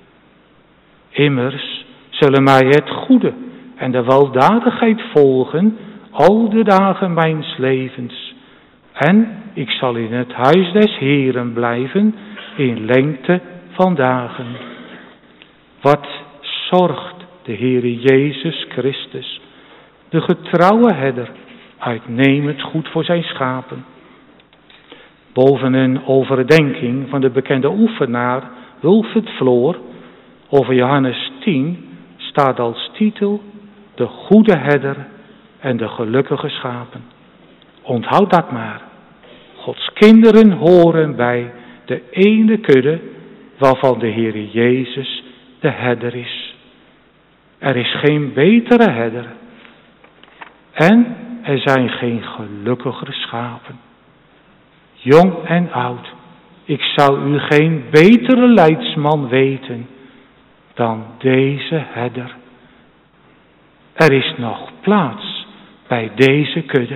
Immers zullen mij het goede en de weldadigheid volgen al de dagen mijns levens. En ik zal in het huis des Heeren blijven in lengte van dagen. Wat zorgt de Heere Jezus Christus, de getrouwe herder, uitnemend goed voor zijn schapen. Boven een overdenking van de bekende oefenaar Wilfred Floor over Johannes tien staat als titel de goede herder en de gelukkige schapen. Onthoud dat maar. Gods kinderen horen bij de ene kudde waarvan de Heere Jezus de herder is. Er is geen betere herder en er zijn geen gelukkigere schapen. Jong en oud, ik zou u geen betere leidsman weten dan deze herder. Er is nog plaats bij deze kudde.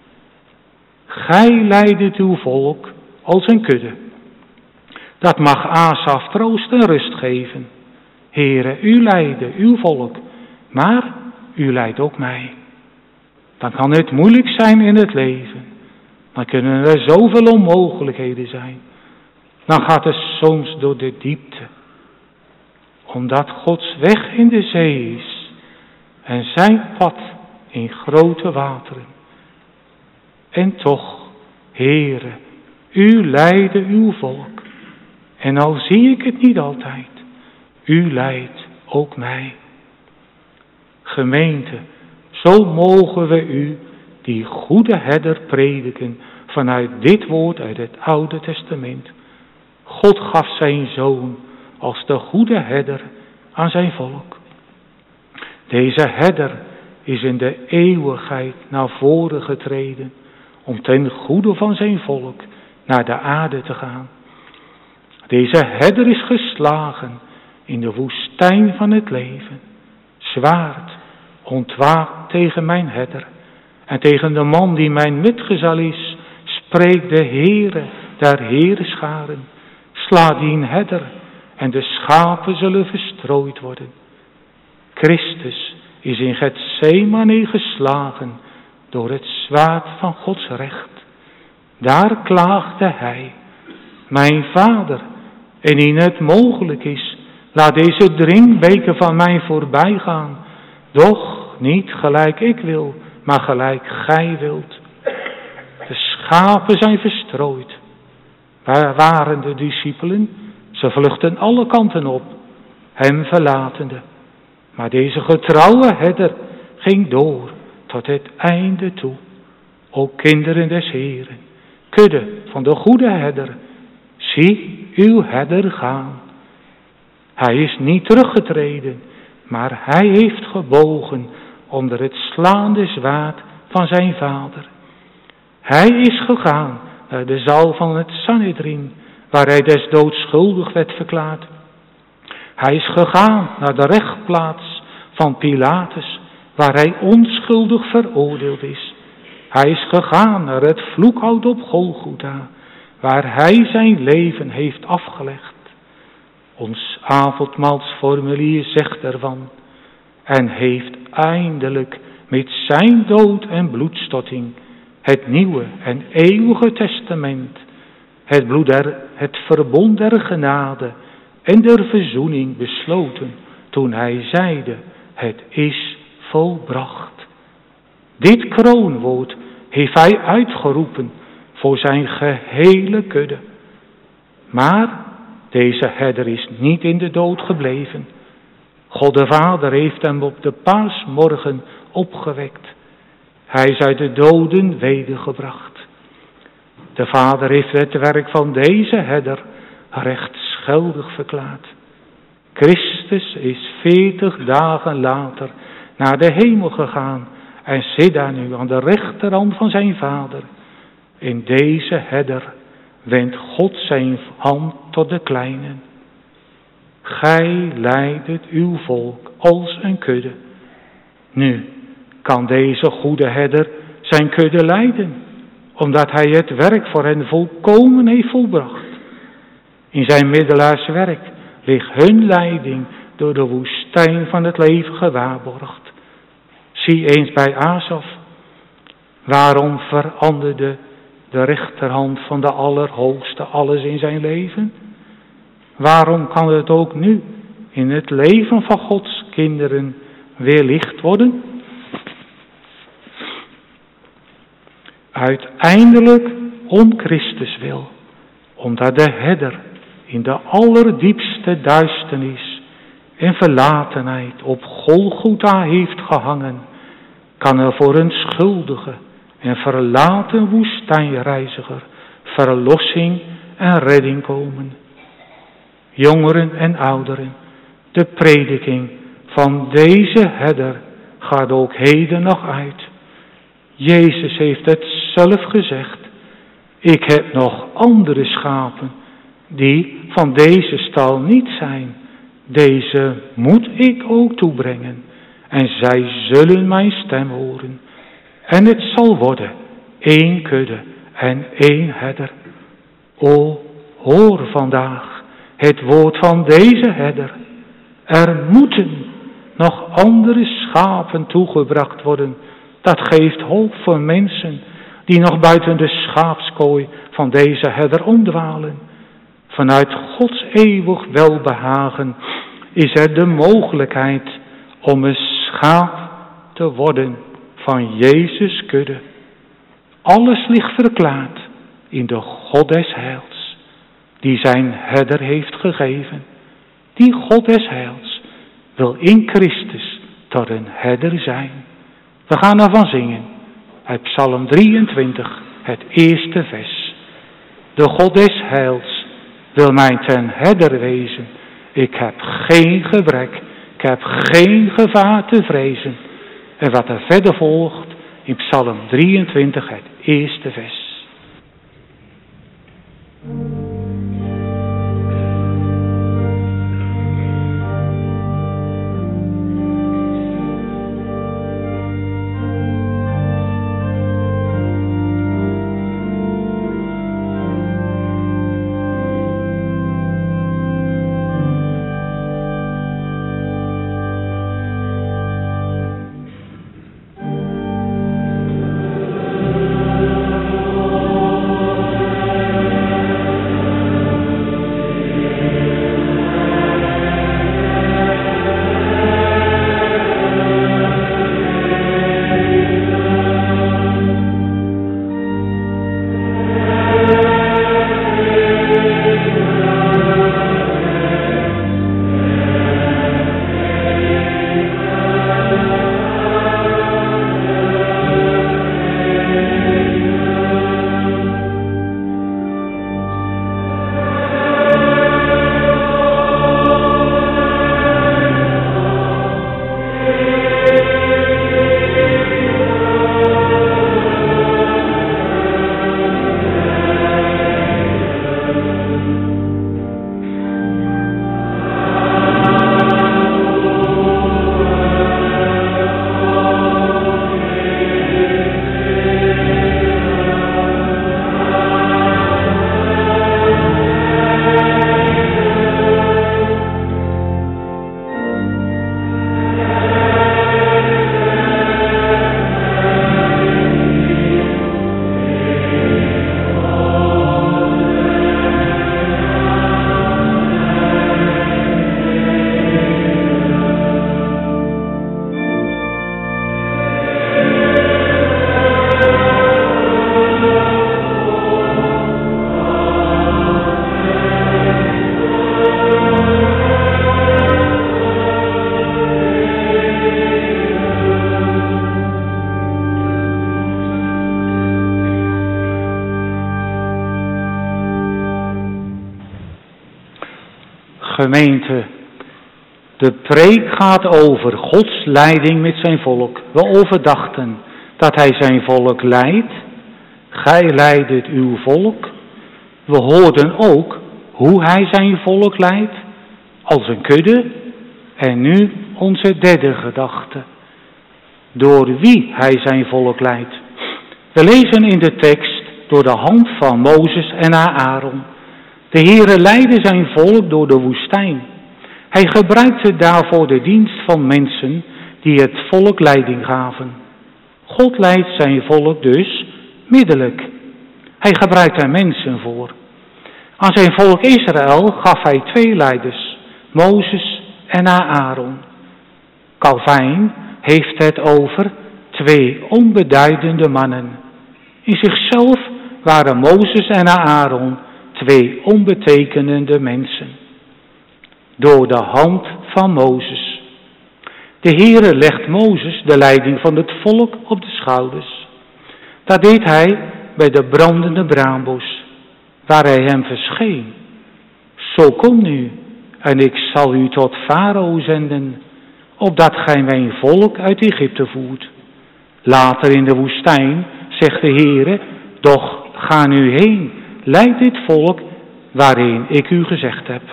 Gij leidet uw volk als een kudde. Dat mag Asaf troost en rust geven. Heere, u leidde uw volk, maar u leidt ook mij. Dan kan het moeilijk zijn in het leven. Dan kunnen er zoveel onmogelijkheden zijn. Dan gaat het soms door de diepte. Omdat Gods weg in de zee is en zijn pad in grote wateren. En toch, Heere, u leidde uw volk. En al zie ik het niet altijd, u leidt ook mij. Gemeente, zo mogen we u, die goede herder, prediken vanuit dit woord uit het Oude Testament. God gaf zijn zoon als de goede herder aan zijn volk. Deze herder is in de eeuwigheid naar voren getreden om ten goede van zijn volk naar de aarde te gaan. Deze herder is geslagen in de woestijn van het leven. Zwaard ontwaakt tegen mijn herder en tegen de man die mijn metgezel is, spreekt de Heere der heerenscharen. Sla die herder en de schapen zullen verstrooid worden. Christus is in Getsemane geslagen door het zwaard van Gods recht. Daar klaagde hij: mijn Vader, indien het mogelijk is, laat deze drinkbeker van mij voorbij gaan. Doch niet gelijk ik wil, maar gelijk gij wilt. De schapen zijn verstrooid. Waar waren de discipelen? Ze vluchtten alle kanten op, hem verlatende. Maar deze getrouwe herder ging door tot het einde toe. O kinderen des Heeren, kudde van de goede herder, zie uw herder gaan. Hij is niet teruggetreden, maar hij heeft gebogen onder het slaande zwaard van zijn vader. Hij is gegaan naar de zaal van het Sanhedrin, waar hij des doods schuldig werd verklaard. Hij is gegaan naar de rechtplaats van Pilatus, waar hij onschuldig veroordeeld is. Hij is gegaan naar het vloekhout op Golgotha, waar hij zijn leven heeft afgelegd. Ons avondmaalsformulier zegt ervan: en heeft eindelijk met zijn dood en bloedstorting het nieuwe en eeuwige testament, het bloed der, het verbond der genade, en der verzoening besloten, toen hij zeide, het is volbracht. Dit kroonwoord heeft hij uitgeroepen voor zijn gehele kudde. Maar deze herder is niet in de dood gebleven. God de Vader heeft hem op de paasmorgen opgewekt. Hij is uit de doden wedergebracht. De Vader heeft het werk van deze herder rechtsgeldig verklaard. Christus is veertig dagen later naar de hemel gegaan en zit daar nu aan de rechterhand van zijn Vader. In deze herder wendt God zijn hand tot de kleinen. Gij leidet uw volk als een kudde. Nu kan deze goede herder zijn kudde leiden, omdat hij het werk voor hen volkomen heeft volbracht. In zijn middelaars werk ligt hun leiding door de woestijn van het leven gewaarborgd. Zie eens bij Asaf. Waarom veranderde de rechterhand van de Allerhoogste alles in zijn leven? Waarom kan het ook nu in het leven van Gods kinderen weer licht worden? Uiteindelijk om Christus wil, omdat de herder in de allerdiepste duisternis en verlatenheid op Golgotha heeft gehangen, kan er voor een schuldige en verlaten woestijnreiziger verlossing en redding komen. Jongeren en ouderen, de prediking van deze herder gaat ook heden nog uit. Jezus heeft het zelf gezegd. Ik heb nog andere schapen die van deze stal niet zijn. Deze moet ik ook toebrengen. En zij zullen mijn stem horen. En het zal worden één kudde en één herder. O, hoor vandaag het woord van deze herder. Er moeten nog andere schapen toegebracht worden. Dat geeft hoop voor mensen die nog buiten de schaapskooi van deze herder omdwalen. Vanuit Gods eeuwig welbehagen is er de mogelijkheid om een schaap te worden van Jezus' kudde. Alles ligt verklaard in de God des heils, die zijn herder heeft gegeven. Die God des heils wil in Christus tot een herder zijn. We gaan ervan zingen uit Psalm drieëntwintig, het eerste vers. De God des heils wil mij ten herder wezen. Ik heb geen gebrek, ik heb geen gevaar te vrezen. En wat er verder volgt in Psalm drieëntwintig, het eerste vers. Gemeente, de preek gaat over Gods leiding met zijn volk. We overdachten dat hij zijn volk leidt. Gij leidt uw volk. We hoorden ook hoe hij zijn volk leidt, als een kudde. En nu onze derde gedachte, door wie hij zijn volk leidt. We lezen in de tekst door de hand van Mozes en Aaron. De Heere leidde zijn volk door de woestijn. Hij gebruikte daarvoor de dienst van mensen die het volk leiding gaven. God leidt zijn volk dus middelijk. Hij gebruikt daar mensen voor. Aan zijn volk Israël gaf hij twee leiders, Mozes en Aaron. Calvijn heeft het over twee onbeduidende mannen. In zichzelf waren Mozes en Aaron twee onbetekenende mensen. Door de hand van Mozes. De Heere legt Mozes de leiding van het volk op de schouders. Dat deed hij bij de brandende braambos, waar hij hem verscheen. Zo kom nu, en ik zal u tot Farao zenden, opdat gij mijn volk uit Egypte voert. Later in de woestijn zegt de Heere, doch ga nu heen, leid dit volk waarin ik u gezegd heb.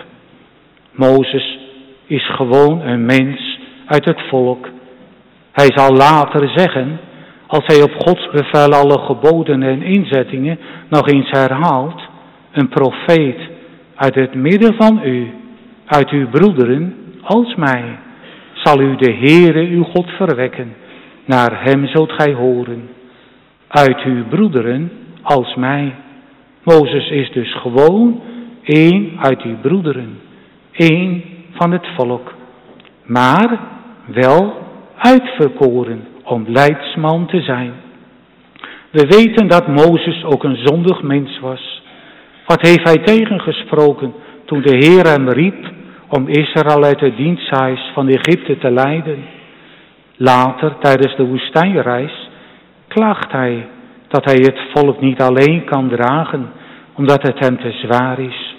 Mozes is gewoon een mens uit het volk. Hij zal later zeggen, als hij op Gods bevel alle geboden en inzettingen nog eens herhaalt, een profeet uit het midden van u, uit uw broederen als mij, zal u de Heere uw God verwekken. Naar hem zult gij horen. Uit uw broederen als mij. Mozes is dus gewoon één uit uw broederen. Één van het volk. Maar wel uitverkoren om leidsman te zijn. We weten dat Mozes ook een zondig mens was. Wat heeft hij tegengesproken toen de Heer hem riep om Israël uit het diensthuis van Egypte te leiden? Later, tijdens de woestijnreis, klaagt hij dat hij het volk niet alleen kan dragen, omdat het hem te zwaar is.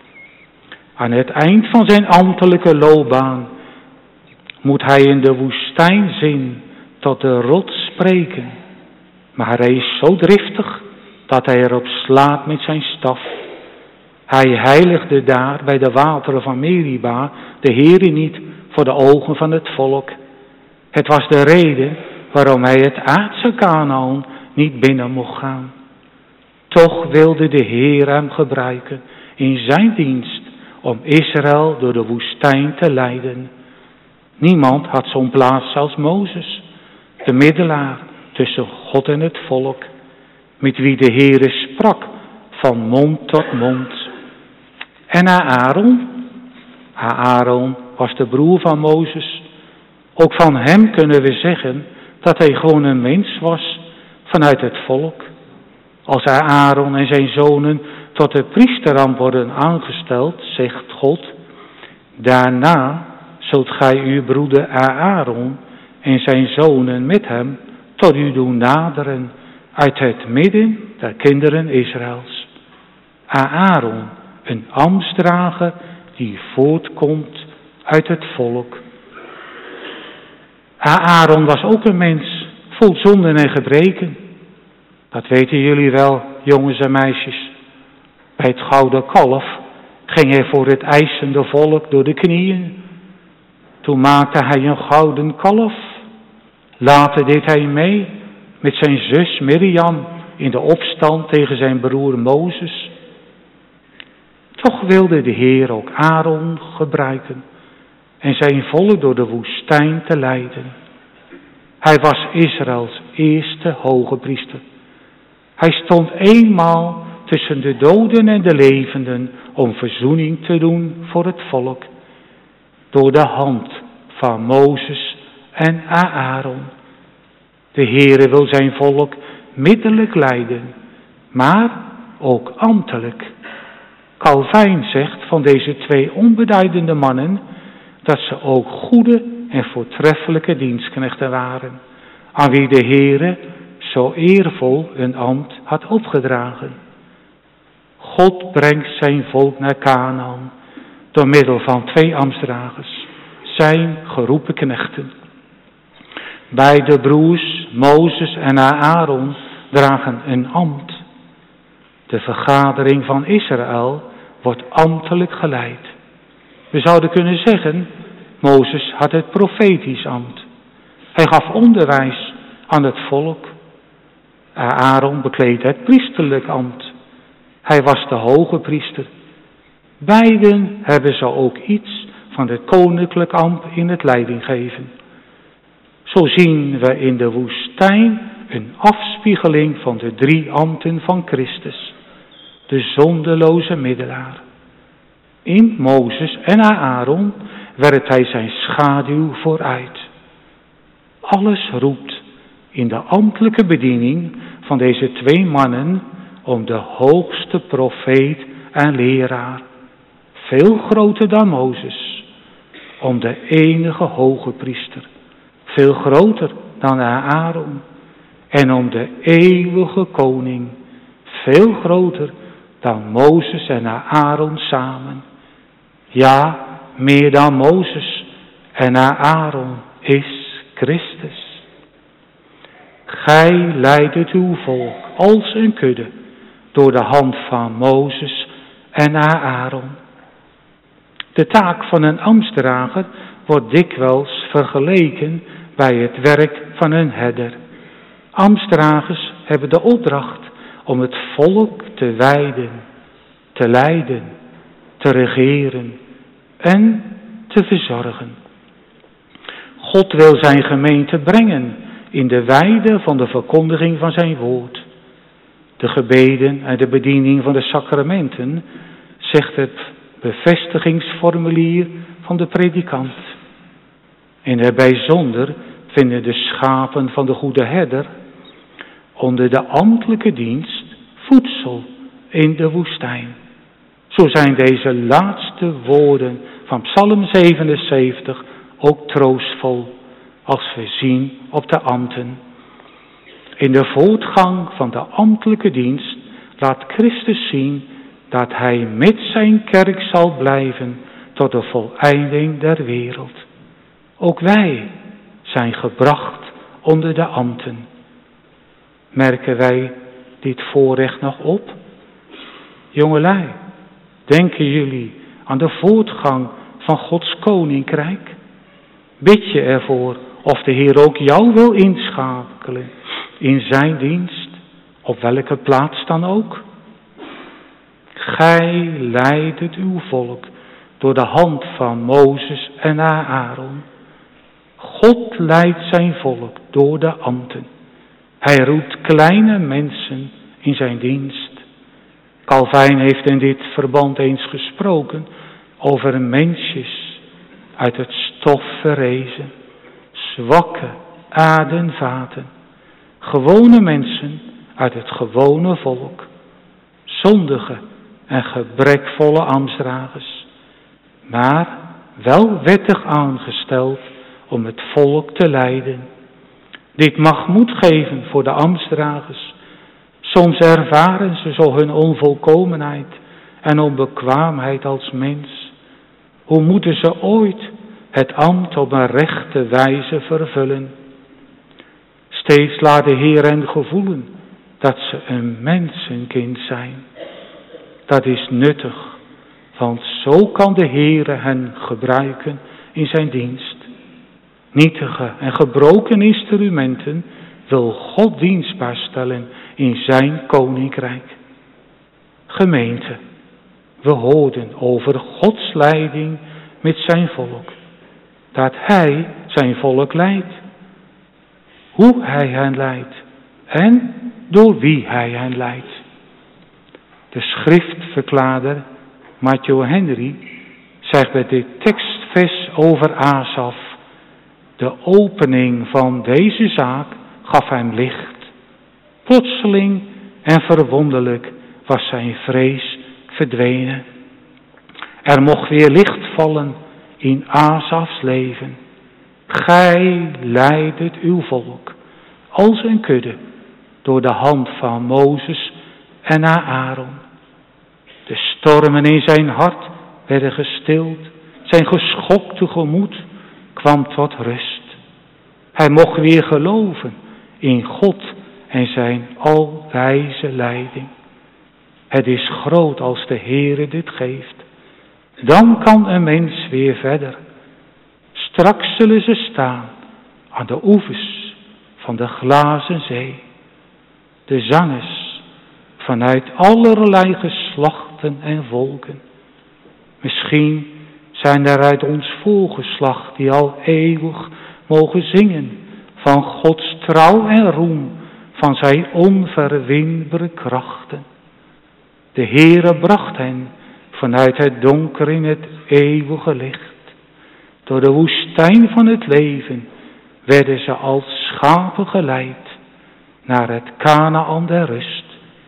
Aan het eind van zijn ambtelijke loopbaan moet hij in de woestijnzin tot de rots spreken. Maar hij is zo driftig dat hij erop slaat met zijn staf. Hij heiligde daar bij de wateren van Meriba de Heere niet voor de ogen van het volk. Het was de reden waarom hij het aardse Kanaan niet binnen mocht gaan. Toch wilde de Heer hem gebruiken in zijn dienst om Israël door de woestijn te leiden. Niemand had zo'n plaats als Mozes, de middelaar tussen God en het volk, met wie de Heere sprak van mond tot mond. En Aaron? Aaron was de broer van Mozes. Ook van hem kunnen we zeggen dat hij gewoon een mens was vanuit het volk. Als Aaron en zijn zonen tot de priesterambt worden aangesteld, zegt God, daarna zult gij uw broeder Aaron en zijn zonen met hem tot u doen naderen uit het midden der kinderen Israëls. Aaron, een ambtsdrager die voortkomt uit het volk. Aaron was ook een mens, vol zonden en gebreken. Dat weten jullie wel, jongens en meisjes. Bij het gouden kalf ging hij voor het eisende volk door de knieën. Toen maakte hij een gouden kalf. Later deed hij mee met zijn zus Miriam in de opstand tegen zijn broer Mozes. Toch wilde de Heer ook Aaron gebruiken en zijn volk door de woestijn te leiden. Hij was Israëls eerste hoge priester. Hij stond eenmaal tussen de doden en de levenden om verzoening te doen voor het volk. Door de hand van Mozes en Aaron. De Heere wil zijn volk middelijk leiden, maar ook ambtelijk. Calvijn zegt van deze twee onbeduidende mannen dat ze ook goede en voortreffelijke dienstknechten waren, aan wie de Heere zo eervol een ambt had opgedragen. God brengt zijn volk naar Kanaan, door middel van twee ambtsdragers, zijn geroepen knechten. Beide broers, Mozes en Aaron, dragen een ambt. De vergadering van Israël wordt ambtelijk geleid. We zouden kunnen zeggen, Mozes had het profetisch ambt. Hij gaf onderwijs aan het volk. Aaron bekleedde het priesterlijk ambt. Hij was de hoge priester. Beiden hebben zo ook iets van het koninklijk ambt in het leidinggeven. Zo zien we in de woestijn een afspiegeling van de drie ambten van Christus, de zondeloze middelaar. In Mozes en Aaron werpt hij zijn schaduw vooruit. Alles roept in de ambtelijke bediening van deze twee mannen om de hoogste profeet en leraar, veel groter dan Mozes, om de enige hoge priester, veel groter dan Aaron, en om de eeuwige koning, veel groter dan Mozes en Aaron samen. Ja, meer dan Mozes en Aaron is Christus. Gij leidt uw volk als een kudde door de hand van Mozes en Aaron. De taak van een ambtsdrager wordt dikwijls vergeleken bij het werk van een herder. Ambtsdragers hebben de opdracht om het volk te wijden, te leiden, te regeren en te verzorgen. God wil zijn gemeente brengen in de weide van de verkondiging van zijn woord. De gebeden en de bediening van de sacramenten, zegt het bevestigingsformulier van de predikant. In het bijzonder vinden de schapen van de goede herder onder de ambtelijke dienst voedsel in de woestijn. Zo zijn deze laatste woorden van Psalm zevenenzeventig ook troostvol als we zien op de ambten. In de voortgang van de ambtelijke dienst laat Christus zien dat hij met zijn kerk zal blijven tot de voleinding der wereld. Ook wij zijn gebracht onder de ambten. Merken wij dit voorrecht nog op? Jongelui, denken jullie aan de voortgang van Gods koninkrijk? Bid je ervoor of de Heer ook jou wil inschakelen in zijn dienst, op welke plaats dan ook? Gij leidet uw volk door de hand van Mozes en Aaron. God leidt zijn volk door de ambten. Hij roept kleine mensen in zijn dienst. Calvijn heeft in dit verband eens gesproken over mensjes uit het stof verrezen, zwakke aardenvaten, gewone mensen uit het gewone volk, zondige en gebrekvolle ambtsdragers, maar wel wettig aangesteld om het volk te leiden. Dit mag moed geven voor de ambtsdragers. Soms ervaren ze zo hun onvolkomenheid en onbekwaamheid als mens. Hoe moeten ze ooit het ambt op een rechte wijze vervullen? Steeds laat de Heer hen gevoelen dat ze een mensenkind zijn. Dat is nuttig, want zo kan de Heer hen gebruiken in zijn dienst. Nietige en gebroken instrumenten wil God dienstbaar stellen in zijn koninkrijk. Gemeente, we hoorden over Gods leiding met zijn volk. Dat hij zijn volk leidt. Hoe hij hen leidt en door wie hij hen leidt. De schriftverklaarder Matthew Henry zegt bij dit tekstvers over Asaf: de opening van deze zaak gaf hem licht. Plotseling en verwonderlijk was zijn vrees verdwenen. Er mocht weer licht vallen in Asafs leven. Gij leidet uw volk als een kudde door de hand van Mozes en Aaron. De stormen in zijn hart werden gestild. Zijn geschokte gemoed kwam tot rust. Hij mocht weer geloven in God en zijn alwijze leiding. Het is groot als de Heere dit geeft. Dan kan een mens weer verder. Straks zullen ze staan aan de oevers van de glazen zee. De zangers vanuit allerlei geslachten en volken. Misschien zijn er uit ons voorgeslacht die al eeuwig mogen zingen van Gods trouw en roem, van zijn onverwinbare krachten. De Heere bracht hen vanuit het donker in het eeuwige licht. Door de woestijn van het leven werden ze als schapen geleid naar het Kanaan der rust.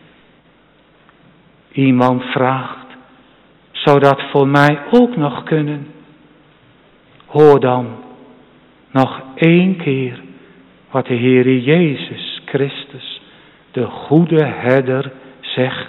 Iemand vraagt, zou dat voor mij ook nog kunnen? Hoor dan nog één keer wat de Heere Jezus Christus, de goede herder, zegt.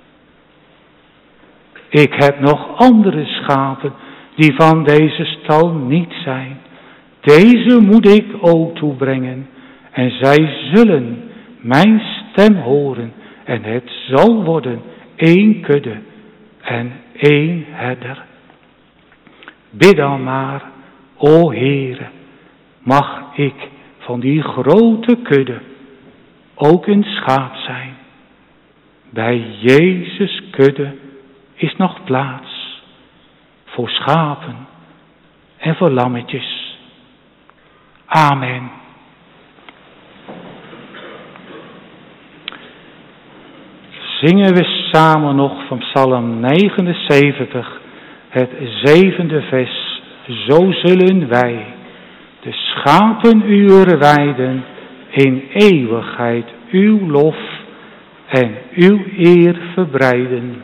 Ik heb nog andere schapen die van deze stal niet zijn. Deze moet ik ook toebrengen en zij zullen mijn stem horen en het zal worden één kudde en één herder. Bid dan maar, o Heere, mag ik van die grote kudde ook een schaap zijn. Bij Jezus kudde is nog plaats voor schapen en voor lammetjes. Amen. Zingen we samen nog van Psalm negenenzeventig, het zevende vers. Zo zullen wij de schapen uw weiden, in eeuwigheid uw lof en uw eer verbreiden.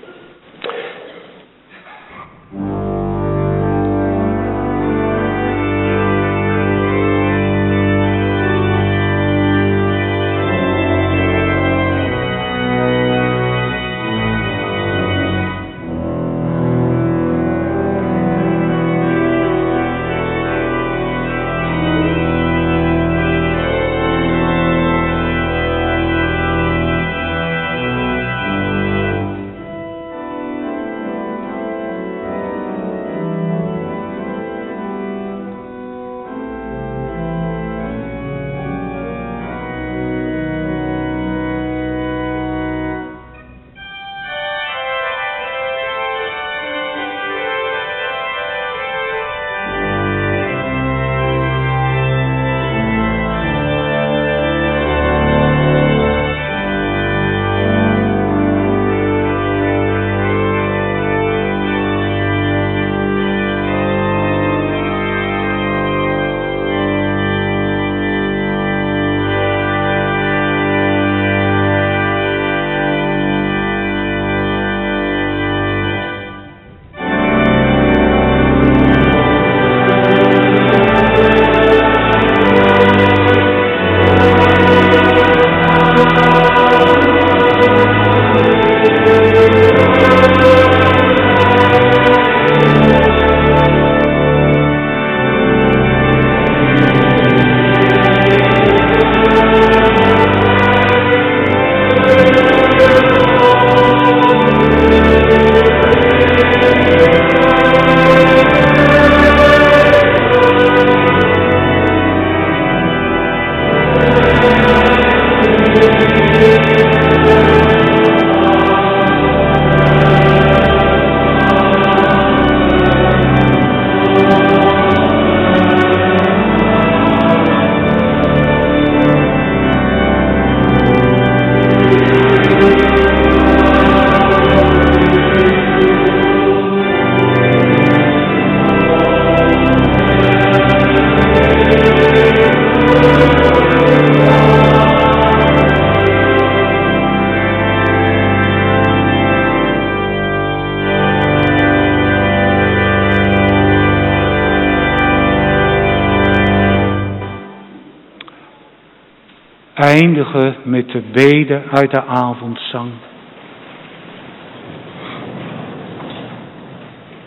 Eindigen met de bede uit de avondzang.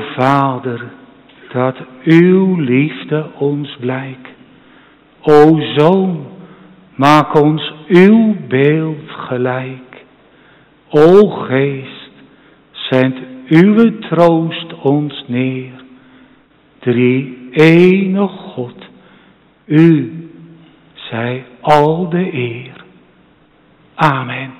Vader, dat uw liefde ons blijkt. O Zoon, maak ons uw beeld gelijk. O Geest, zend uw troost ons neer. Drie ene God, u zij al de eer. Amen.